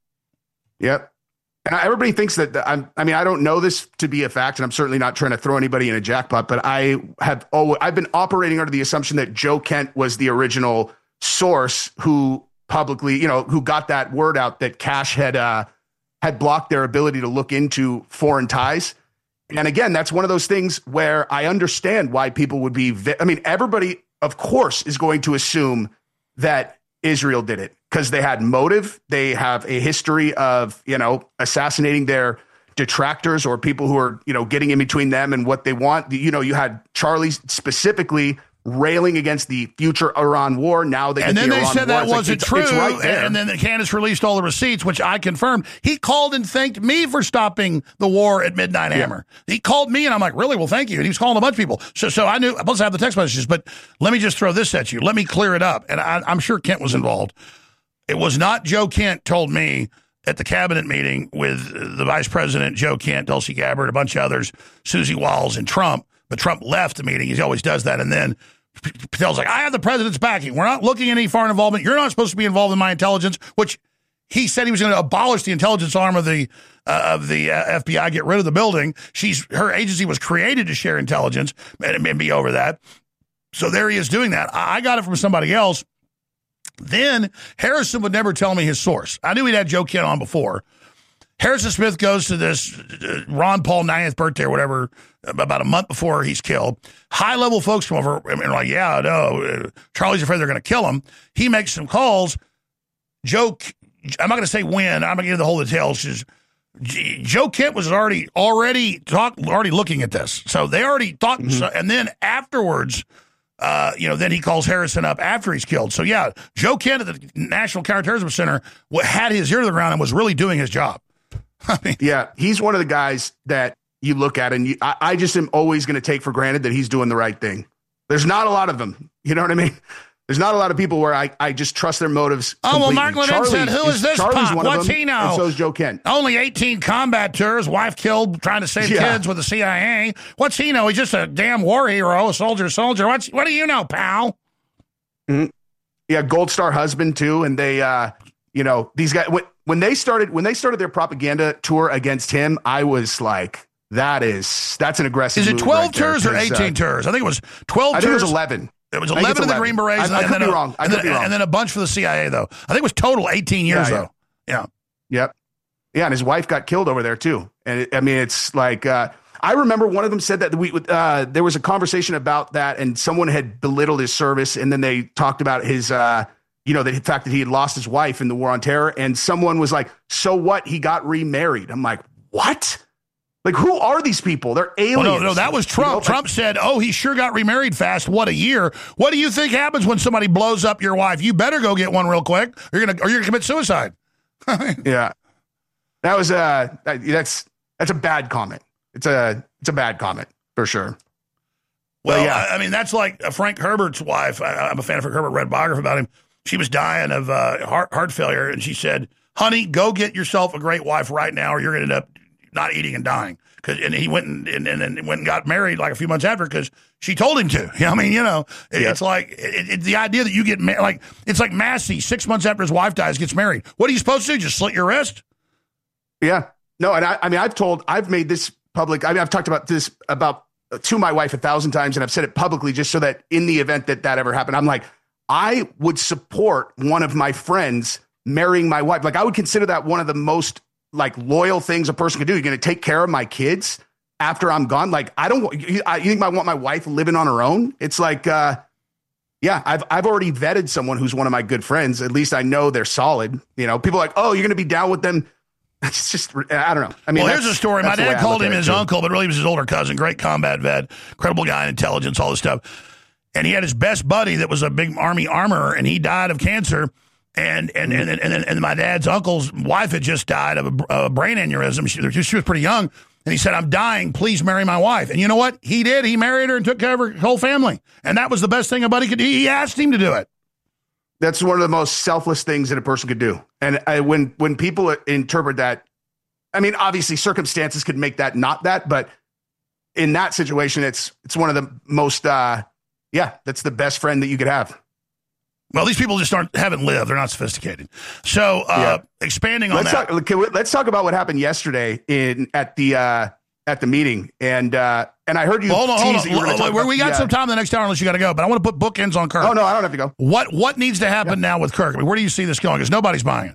Yep. And everybody thinks that, I don't know this to be a fact, and I'm certainly not trying to throw anybody in a jackpot, but I've been operating under the assumption that Joe Kent was the original source who publicly, who got that word out that Cash had blocked their ability to look into foreign ties. And again, that's one of those things where I understand why people would be, everybody, of course, is going to assume that Israel did it because they had motive. They have a history of, assassinating their detractors or people who are, getting in between them and what they want. You had Charlie specifically railing against the future Iran war. Now they then they said that wasn't true. It's right there. And then Candace released all the receipts, which I confirmed. He called and thanked me for stopping the war at Midnight Hammer. He called me and I'm like, really? Well, thank you. And he was calling a bunch of people. So I knew, plus I have the text messages, but let me just throw this at you. Let me clear it up. And I'm sure Kent was involved. It was not Joe Kent told me at the cabinet meeting with the vice president, Joe Kent, Tulsi Gabbard, a bunch of others, Susie Walls and Trump. But Trump left the meeting. He always does that. And then Patel's like, I have the president's backing. We're not looking at any foreign involvement. You're not supposed to be involved in my intelligence, which he said he was going to abolish the intelligence arm of the FBI, get rid of the building. Her agency was created to share intelligence and be over that. So there he is doing that. I got it from somebody else. Then Harrison would never tell me his source. I knew he'd had Joe Kent on before. Harrison Smith goes to this Ron Paul 90th birthday or whatever about a month before he's killed. High-level folks come over and are like, yeah, no, Charlie's afraid they're going to kill him. He makes some calls. I'm not going to say when. I'm going to give the whole details. Joe Kent was already looking at this. So they already thought. Mm-hmm. And then afterwards, then he calls Harrison up after he's killed. So, yeah, Joe Kent at the National Counterterrorism Center had his ear to the ground and was really doing his job. Yeah, he's one of the guys that you look at and I just am always going to take for granted that he's doing the right thing. There's not a lot of them. You know what I mean? There's not a lot of people where I just trust their motives completely. Well, Mark Levin said, who is this pop? What's he know? And so is Joe Kent. Only 18 combat tours, wife killed trying to save kids with the CIA. What's he know? He's just a damn war hero, a soldier. What do you know, pal? Mm-hmm. Yeah, Gold Star husband, too. And they, these guys, when they started their propaganda tour against him, I was like, that's an aggressive move. Is it 12 tours or 18 tours? I think it was 12 tours. I think it was 11. It was 11 of the Green Berets. I could be wrong. And then a bunch for the CIA, though. I think it was total 18 years, though. Yeah. Yep. Yeah, and his wife got killed over there, too. And, it's like, I remember one of them said that there was a conversation about that, and someone had belittled his service, and then they talked about his the fact that he had lost his wife in the war on terror. And someone was like, so what? He got remarried. I'm like, what? Like, who are these people? They're aliens. Well, no, that was Trump. Trump said, oh, he sure got remarried fast. What a year. What do you think happens when somebody blows up your wife? You better go get one real quick, or you're gonna commit suicide. Yeah. That was that's a bad comment. It's a bad comment for sure. Well, yeah. I mean, that's like Frank Herbert's wife. I'm a fan of Frank Herbert, read a biography about him. She was dying of heart failure, and she said, honey, go get yourself a great wife right now, or you're going to end up not eating and dying. And he went and got married like a few months after because she told him to. I mean, it's like the idea that you get married, like it's like Massey 6 months after his wife dies gets married. What are you supposed to do? Just slit your wrist? Yeah. No, and I've made this public. I mean, I've talked about this to my wife 1,000 times, and I've said it publicly just so that in the event that ever happened, I'm like, I would support one of my friends marrying my wife. Like, I would consider that one of the most like loyal things a person could do. You're going to take care of my kids after I'm gone. Like, you think I want my wife living on her own? It's like, I've already vetted someone who's one of my good friends. At least I know they're solid. People are like, oh, you're going to be down with them. It's just, I don't know. I mean, here's a story. My dad called him his uncle, but really he was his older cousin. Great combat vet, incredible guy in intelligence, all this stuff. And he had his best buddy that was a big Army armorer, and he died of cancer. And my dad's uncle's wife had just died of a brain aneurysm. She was pretty young. And he said, I'm dying. Please marry my wife. And you know what? He did. He married her and took care of her whole family. And that was the best thing a buddy could do. He asked him to do it. That's one of the most selfless things that a person could do. And when people interpret that, I mean, obviously circumstances could make that not that, but in that situation, it's one of the most, that's the best friend that you could have. Well, these people just haven't lived. They're not sophisticated. So expanding on that. Let's talk about what happened yesterday at the meeting. And I heard you. Hold on. We got some time the next hour unless you got to go. But I want to put bookends on Kirk. Oh, no, I don't have to go. What needs to happen now with Kirk? I mean, where do you see this going? Because nobody's buying it.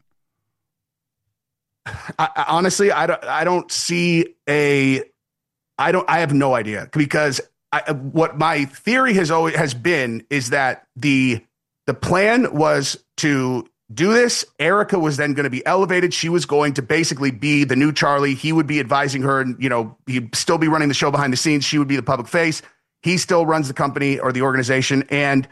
Honestly, I don't see I have no idea, because what my theory has been is that the plan was to do this. Erica was then going to be elevated. She was going to basically be the new Charlie. He would be advising her, and he'd still be running the show behind the scenes. She would be the public face. He still runs the company or the organization. And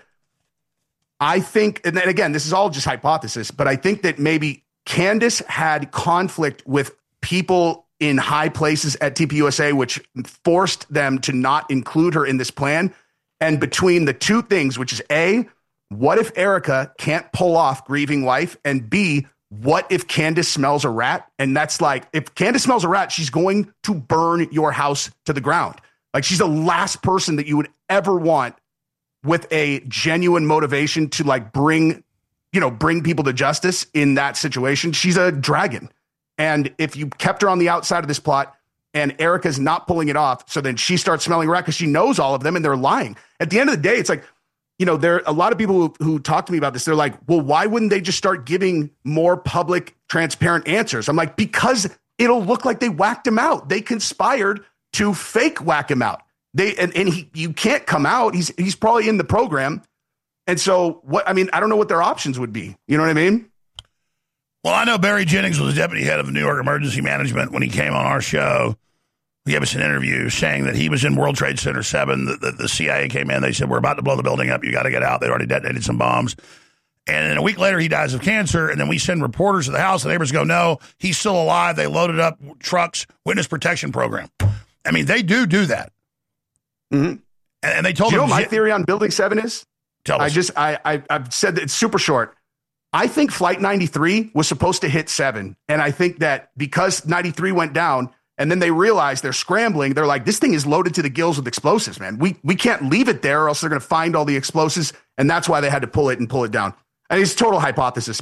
I think, and then again, this is all just hypothesis, but I think that maybe Candace had conflict with people in high places at TPUSA, which forced them to not include her in this plan. And between the two things, which is A, what if Erica can't pull off grieving wife? And B, what if Candace smells a rat? And that's like, if Candace smells a rat, she's going to burn your house to the ground. Like, she's the last person that you would ever want with a genuine motivation to like bring people to justice in that situation. She's a dragon. And if you kept her on the outside of this plot and Erica's not pulling it off, so then she starts smelling a rat because she knows all of them and they're lying. At the end of the day, it's like, there are a lot of people who talk to me about this. They're like, well, why wouldn't they just start giving more public, transparent answers? I'm like, because it'll look like they whacked him out. They conspired to fake whack him out. You can't come out. He's probably in the program. And so I don't know what their options would be. You know what I mean? Well, I know Barry Jennings was the deputy head of New York Emergency Management when he came on our show. He gave us an interview saying that he was in World Trade Center 7. The CIA came in. They said, we're about to blow the building up. You got to get out. They'd already detonated some bombs. And then a week later, he dies of cancer. And then we send reporters to the house. The neighbors go, no, he's still alive. They loaded up trucks, witness protection program. I mean, they do that. Mm-hmm. And they told him. You know my theory on Building 7 is? Tell us. I've said that it's super short. I think Flight 93 was supposed to hit 7. And I think that because 93 went down, and then they realize they're scrambling. They're like, this thing is loaded to the gills with explosives, man. We can't leave it there or else they're going to find all the explosives. And that's why they had to pull it down. And it's total hypothesis.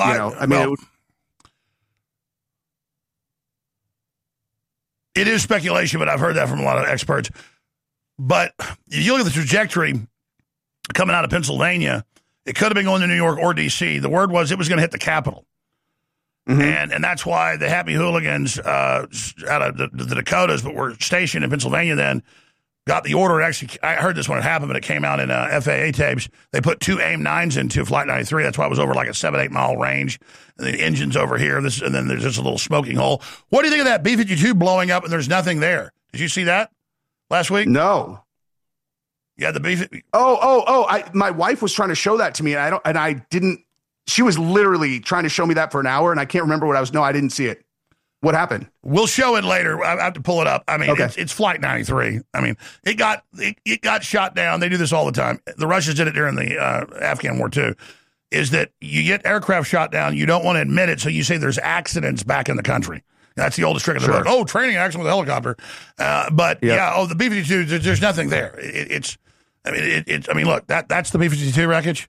It is speculation, but I've heard that from a lot of experts. But if you look at the trajectory coming out of Pennsylvania, it could have been going to New York or D.C. The word was it was going to hit the Capitol. Mm-hmm. And that's why the Happy Hooligans out of the Dakotas, but were stationed in Pennsylvania then, got the order. Actually, I heard this when it happened, but it came out in FAA tapes. They put 2 AIM-9s into Flight 93. That's why it was over like a 7-8 mile range. And the engine's over here. And then there's just a little smoking hole. What do you think of that B-52 blowing up and there's nothing there? Did you see that last week? No. Yeah, the B-52. My wife was trying to show that to me, and I didn't. She was literally trying to show me that for an hour, and I can't remember what I was. No, I didn't see it. What happened? We'll show it later. I have to pull it up. I mean, Okay. it's Flight 93. I mean, it got shot down. They do this all the time. The Russians did it during the Afghan war too. Is that you get aircraft shot down, you don't want to admit it, so you say there's accidents back in the country. That's the oldest trick of the book. Oh, training accident with a helicopter. The B-52, there's nothing there. I mean, look, that's the B-52 wreckage.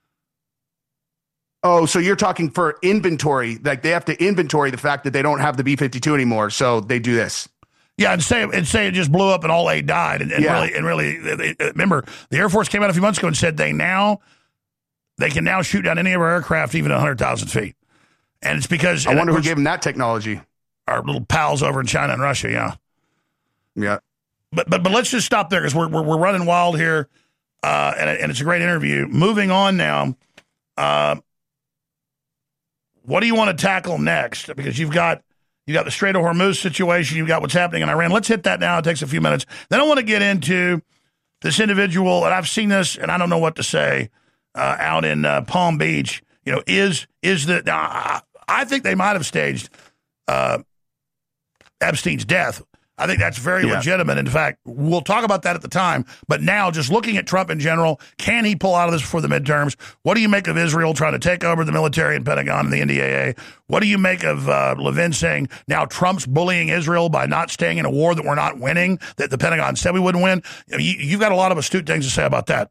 Oh, so you're talking for inventory, like they have to inventory the fact that they don't have the B-52 anymore, so they do this. Yeah, and say it just blew up and all 8 died. And really, remember, the Air Force came out a few months ago and said they can now shoot down any of our aircraft even at 100,000 feet. And it's because... I wonder who gave them that technology. Our little pals over in China and Russia, yeah. Yeah. But let's just stop there because we're running wild here, and it's a great interview. Moving on now, what do you want to tackle next? Because you got the Strait of Hormuz situation, you've got what's happening in Iran. Let's hit that now. It takes a few minutes. Then I want to get into this individual, and I've seen this, and I don't know what to say, out in Palm Beach. You know, I think they might have staged Epstein's death. I think that's very legitimate. In fact, we'll talk about that at the time. But now, just looking at Trump in general, can he pull out of this before the midterms? What do you make of Israel trying to take over the military and Pentagon and the NDAA? What do you make of Levin saying now Trump's bullying Israel by not staying in a war that we're not winning, that the Pentagon said we wouldn't win? You've got a lot of astute things to say about that.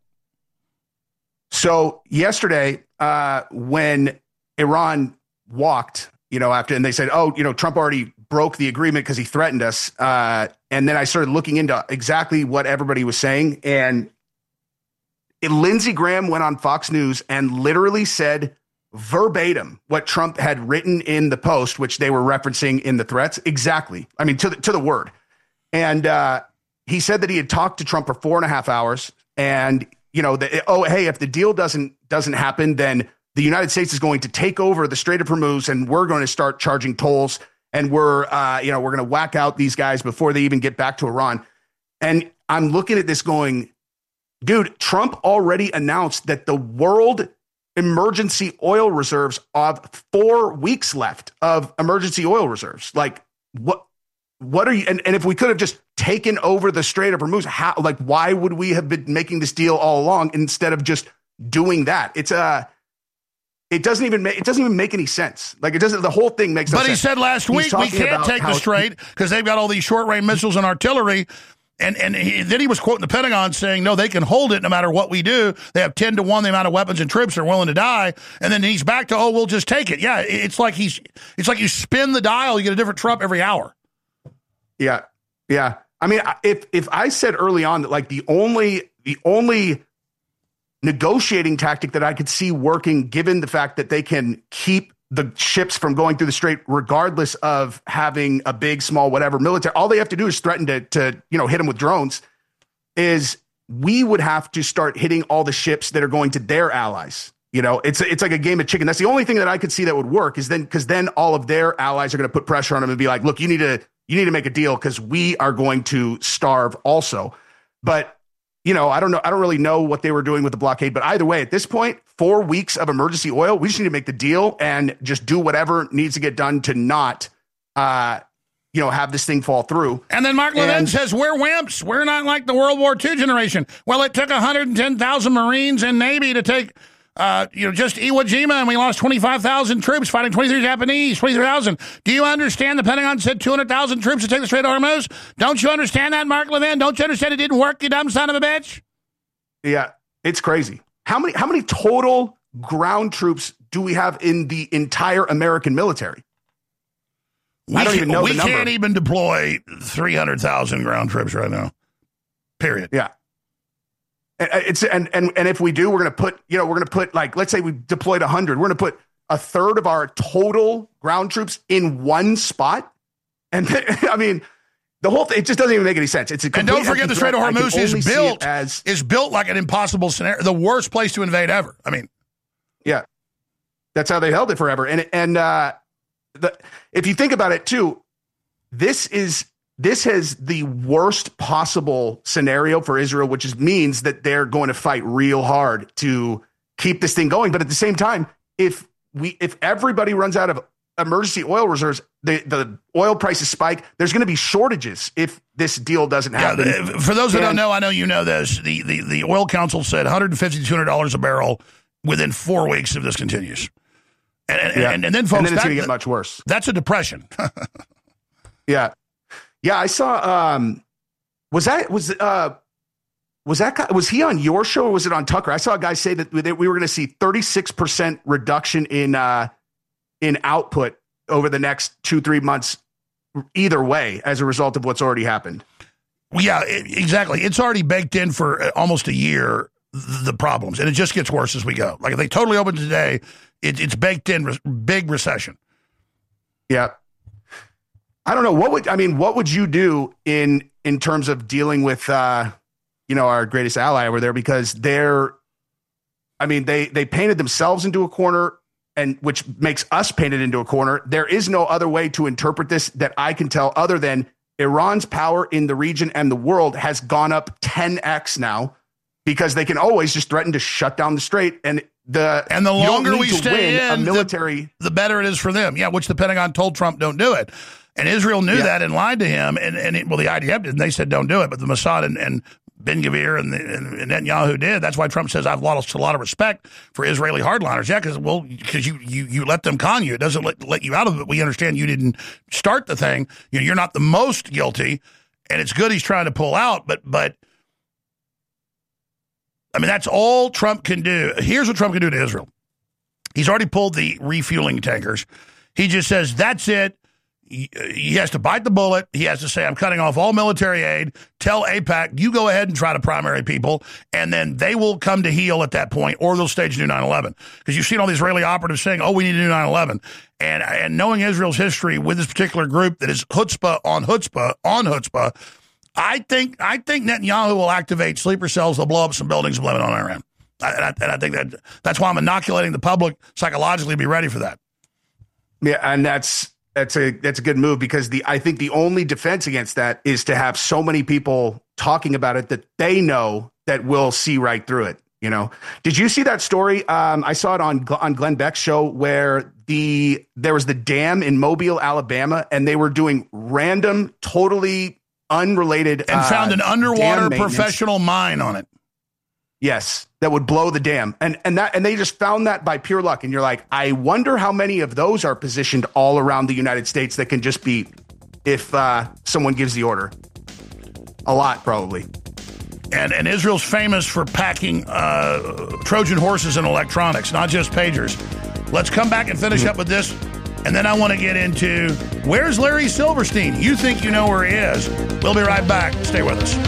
So yesterday, when Iran walked, after, and they said, Trump already broke the agreement because he threatened us. And then I started looking into exactly what everybody was saying. And Lindsey Graham went on Fox News and literally said verbatim what Trump had written in the post, which they were referencing in the threats. Exactly. I mean, to the word. And he said that he had talked to Trump for 4.5 hours. And, if the deal doesn't happen, then the United States is going to take over the Strait of Hormuz and we're going to start charging tolls. And we're going to whack out these guys before they even get back to Iran. And I'm looking at this going, dude, Trump already announced that the world emergency oil reserves have 4 weeks left of emergency oil reserves. Like, what are you? And if we could have just taken over the Strait of Hormuz, why would we have been making this deal all along instead of just doing that? It doesn't even make any sense. Like, it doesn't. The whole thing makes no sense. But he said last week we can't take the Strait because they've got all these short-range missiles and artillery. And then he was quoting the Pentagon saying, no, they can hold it no matter what we do. They have 10 to 1 the amount of weapons and troops are willing to die. And then he's back to, we'll just take it. Yeah, it's like you spin the dial, you get a different Trump every hour. Yeah. I mean, if I said early on that like the only negotiating tactic that I could see working, given the fact that they can keep the ships from going through the Strait, regardless of having a big, small, whatever military, all they have to do is threaten to hit them with drones, is we would have to start hitting all the ships that are going to their allies. It's like a game of chicken. That's the only thing that I could see that would work, is because then all of their allies are going to put pressure on them and be like, look, you need to make a deal because we are going to starve also. But I don't know. I don't really know what they were doing with the blockade, but either way, at this point, 4 weeks of emergency oil, we just need to make the deal and just do whatever needs to get done to not, have this thing fall through. And then Mark Levin says, we're wimps. We're not like the World War II generation. Well, it took 110,000 Marines and Navy to take, just Iwo Jima, and we lost 25,000 troops fighting 23 Japanese, 23,000. Do you understand the Pentagon said 200,000 troops to take the Strait of Hormuz? Don't you understand that, Mark Levin? Don't you understand it didn't work, you dumb son of a bitch? Yeah, it's crazy. How many total ground troops do we have in the entire American military? I don't even know the number. We can't even deploy 300,000 ground troops right now. Period. Yeah. And if we do, we're going to put like, let's say we deployed 100, we're going to put a third of our total ground troops in one spot. And I mean, The whole thing, it just doesn't even make any sense. It's a and don't forget the Strait of Hormuz is built like an impossible scenario, the worst place to invade ever. I mean, yeah, that's how they held it forever. And if you think about it too, this is the worst possible scenario for Israel, which means that they're going to fight real hard to keep this thing going. But at the same time, if everybody runs out of emergency oil reserves, the oil prices spike. There's going to be shortages if this deal doesn't happen. Yeah, for those that don't know, I know you know this. The Oil Council said $150 to $200 a barrel within 4 weeks if this continues. And then, folks, and then it's going to get much worse. That's a depression. Yeah. I saw. Was he on your show or was it on Tucker? I saw a guy say that we were going to see 36% reduction in output over the next 2-3 months, either way, as a result of what's already happened. Well, yeah, exactly. It's already baked in for almost a year, the problems, and it just gets worse as we go. Like if they totally open today, it's baked in, big recession. Yeah. I don't know. What would you do in terms of dealing with, our greatest ally over there? Because they painted themselves into a corner, and which makes us painted into a corner. There is no other way to interpret this that I can tell other than Iran's power in the region and the world has gone up 10x now because they can always just threaten to shut down the strait. And the longer we stay in, the better it is for them. Yeah, which the Pentagon told Trump don't do it. And Israel knew that and lied to him. And the IDF did, and they said don't do it. But the Mossad and Ben-Gvir and Netanyahu did. That's why Trump says I've lost a lot of respect for Israeli hardliners. Yeah, because you let them con you. It doesn't let you out of it. We understand you didn't start the thing. You're not the most guilty, and it's good he's trying to pull out. But I mean, that's all Trump can do. Here's what Trump can do to Israel. He's already pulled the refueling tankers. He just says that's it. He has to bite the bullet. He has to say, I'm cutting off all military aid. Tell AIPAC, you go ahead and try to primary people, and then they will come to heel at that point, or they'll stage a new 9/11. Because you've seen all these Israeli operatives saying, we need a new 9/11. And knowing Israel's history with this particular group that is chutzpah on chutzpah on chutzpah, I think Netanyahu will activate sleeper cells. They'll blow up some buildings and blame it on Iran. And I think that's why I'm inoculating the public psychologically to be ready for that. Yeah, and that's a good move because I think the only defense against that is to have so many people talking about it that they know that we'll see right through it. Did you see that story? I saw it on Glenn Beck's show where there was the dam in Mobile, Alabama, and they were doing random, totally unrelated and found an underwater professional mine on it. Yes, that would blow the dam. And they just found that by pure luck. And you're like, I wonder how many of those are positioned all around the United States that can just be if someone gives the order. A lot, probably. And Israel's famous for packing Trojan horses and electronics, not just pagers. Let's come back and finish up with this. And then I want to get into, where's Larry Silverstein? You think you know where he is. We'll be right back. Stay with us.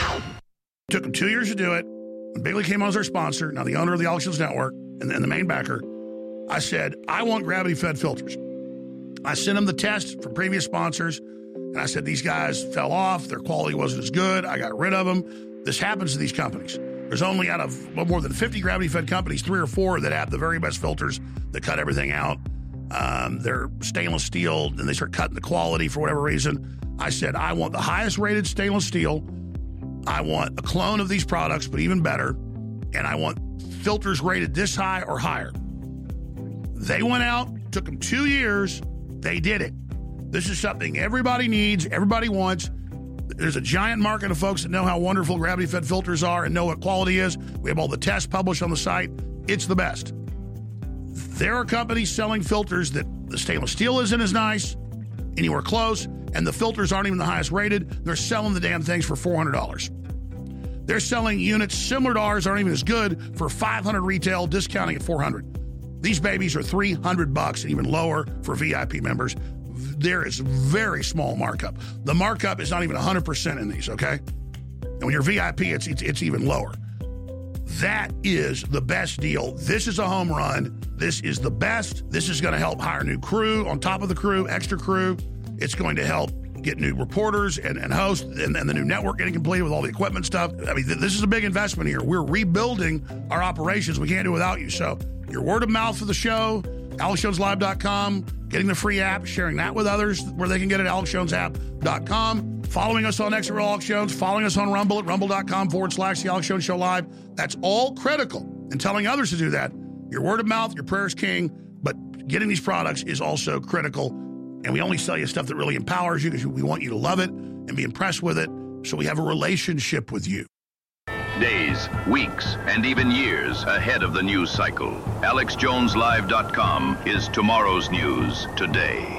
It took him 2 years to do it. When Bigley came on as our sponsor, now the owner of the Auctions Network and the main backer, I said, I want gravity-fed filters. I sent him the test from previous sponsors, and I said, these guys fell off. Their quality wasn't as good. I got rid of them. This happens to these companies. There's only out of more than 50 gravity-fed companies, 3 or 4 that have the very best filters that cut everything out. They're stainless steel, and they start cutting the quality for whatever reason. I said, I want the highest-rated stainless steel. I want a clone of these products, but even better. And I want filters rated this high or higher. They went out, took them 2 years. They did it. This is something everybody needs, everybody wants. There's a giant market of folks that know how wonderful gravity-fed filters are and know what quality is. We have all the tests published on the site. It's the best. There are companies selling filters that the stainless steel isn't as nice, anywhere close, and the filters aren't even the highest rated. They're selling the damn things for $400. They're selling units similar to ours, aren't even as good, for $500 retail, discounting at $400. These babies are $300 and even lower for VIP members. There is very small markup. The markup is not even 100% in these, okay? And when you're VIP, it's even lower. That is the best deal. This is a home run. This is the best. This is going to help hire new crew on top of the crew, extra crew. It's going to help get new reporters and hosts, and the new network getting completed with all the equipment stuff. I mean, this is a big investment here. We're rebuilding our operations. We can't do it without you. So your word of mouth for the show, AlexJonesLive.com, getting the free app, sharing that with others where they can get it at AlexJonesApp.com, following us on X at Real Alex Jones, following us on Rumble at rumble.com/The Alex Jones Show Live. That's all critical. And telling others to do that. Your word of mouth, your prayer is king, but getting these products is also critical. And we only sell you stuff that really empowers you because we want you to love it and be impressed with it. So we have a relationship with you. Days, weeks, and even years ahead of the news cycle. AlexJonesLive.com is tomorrow's news today.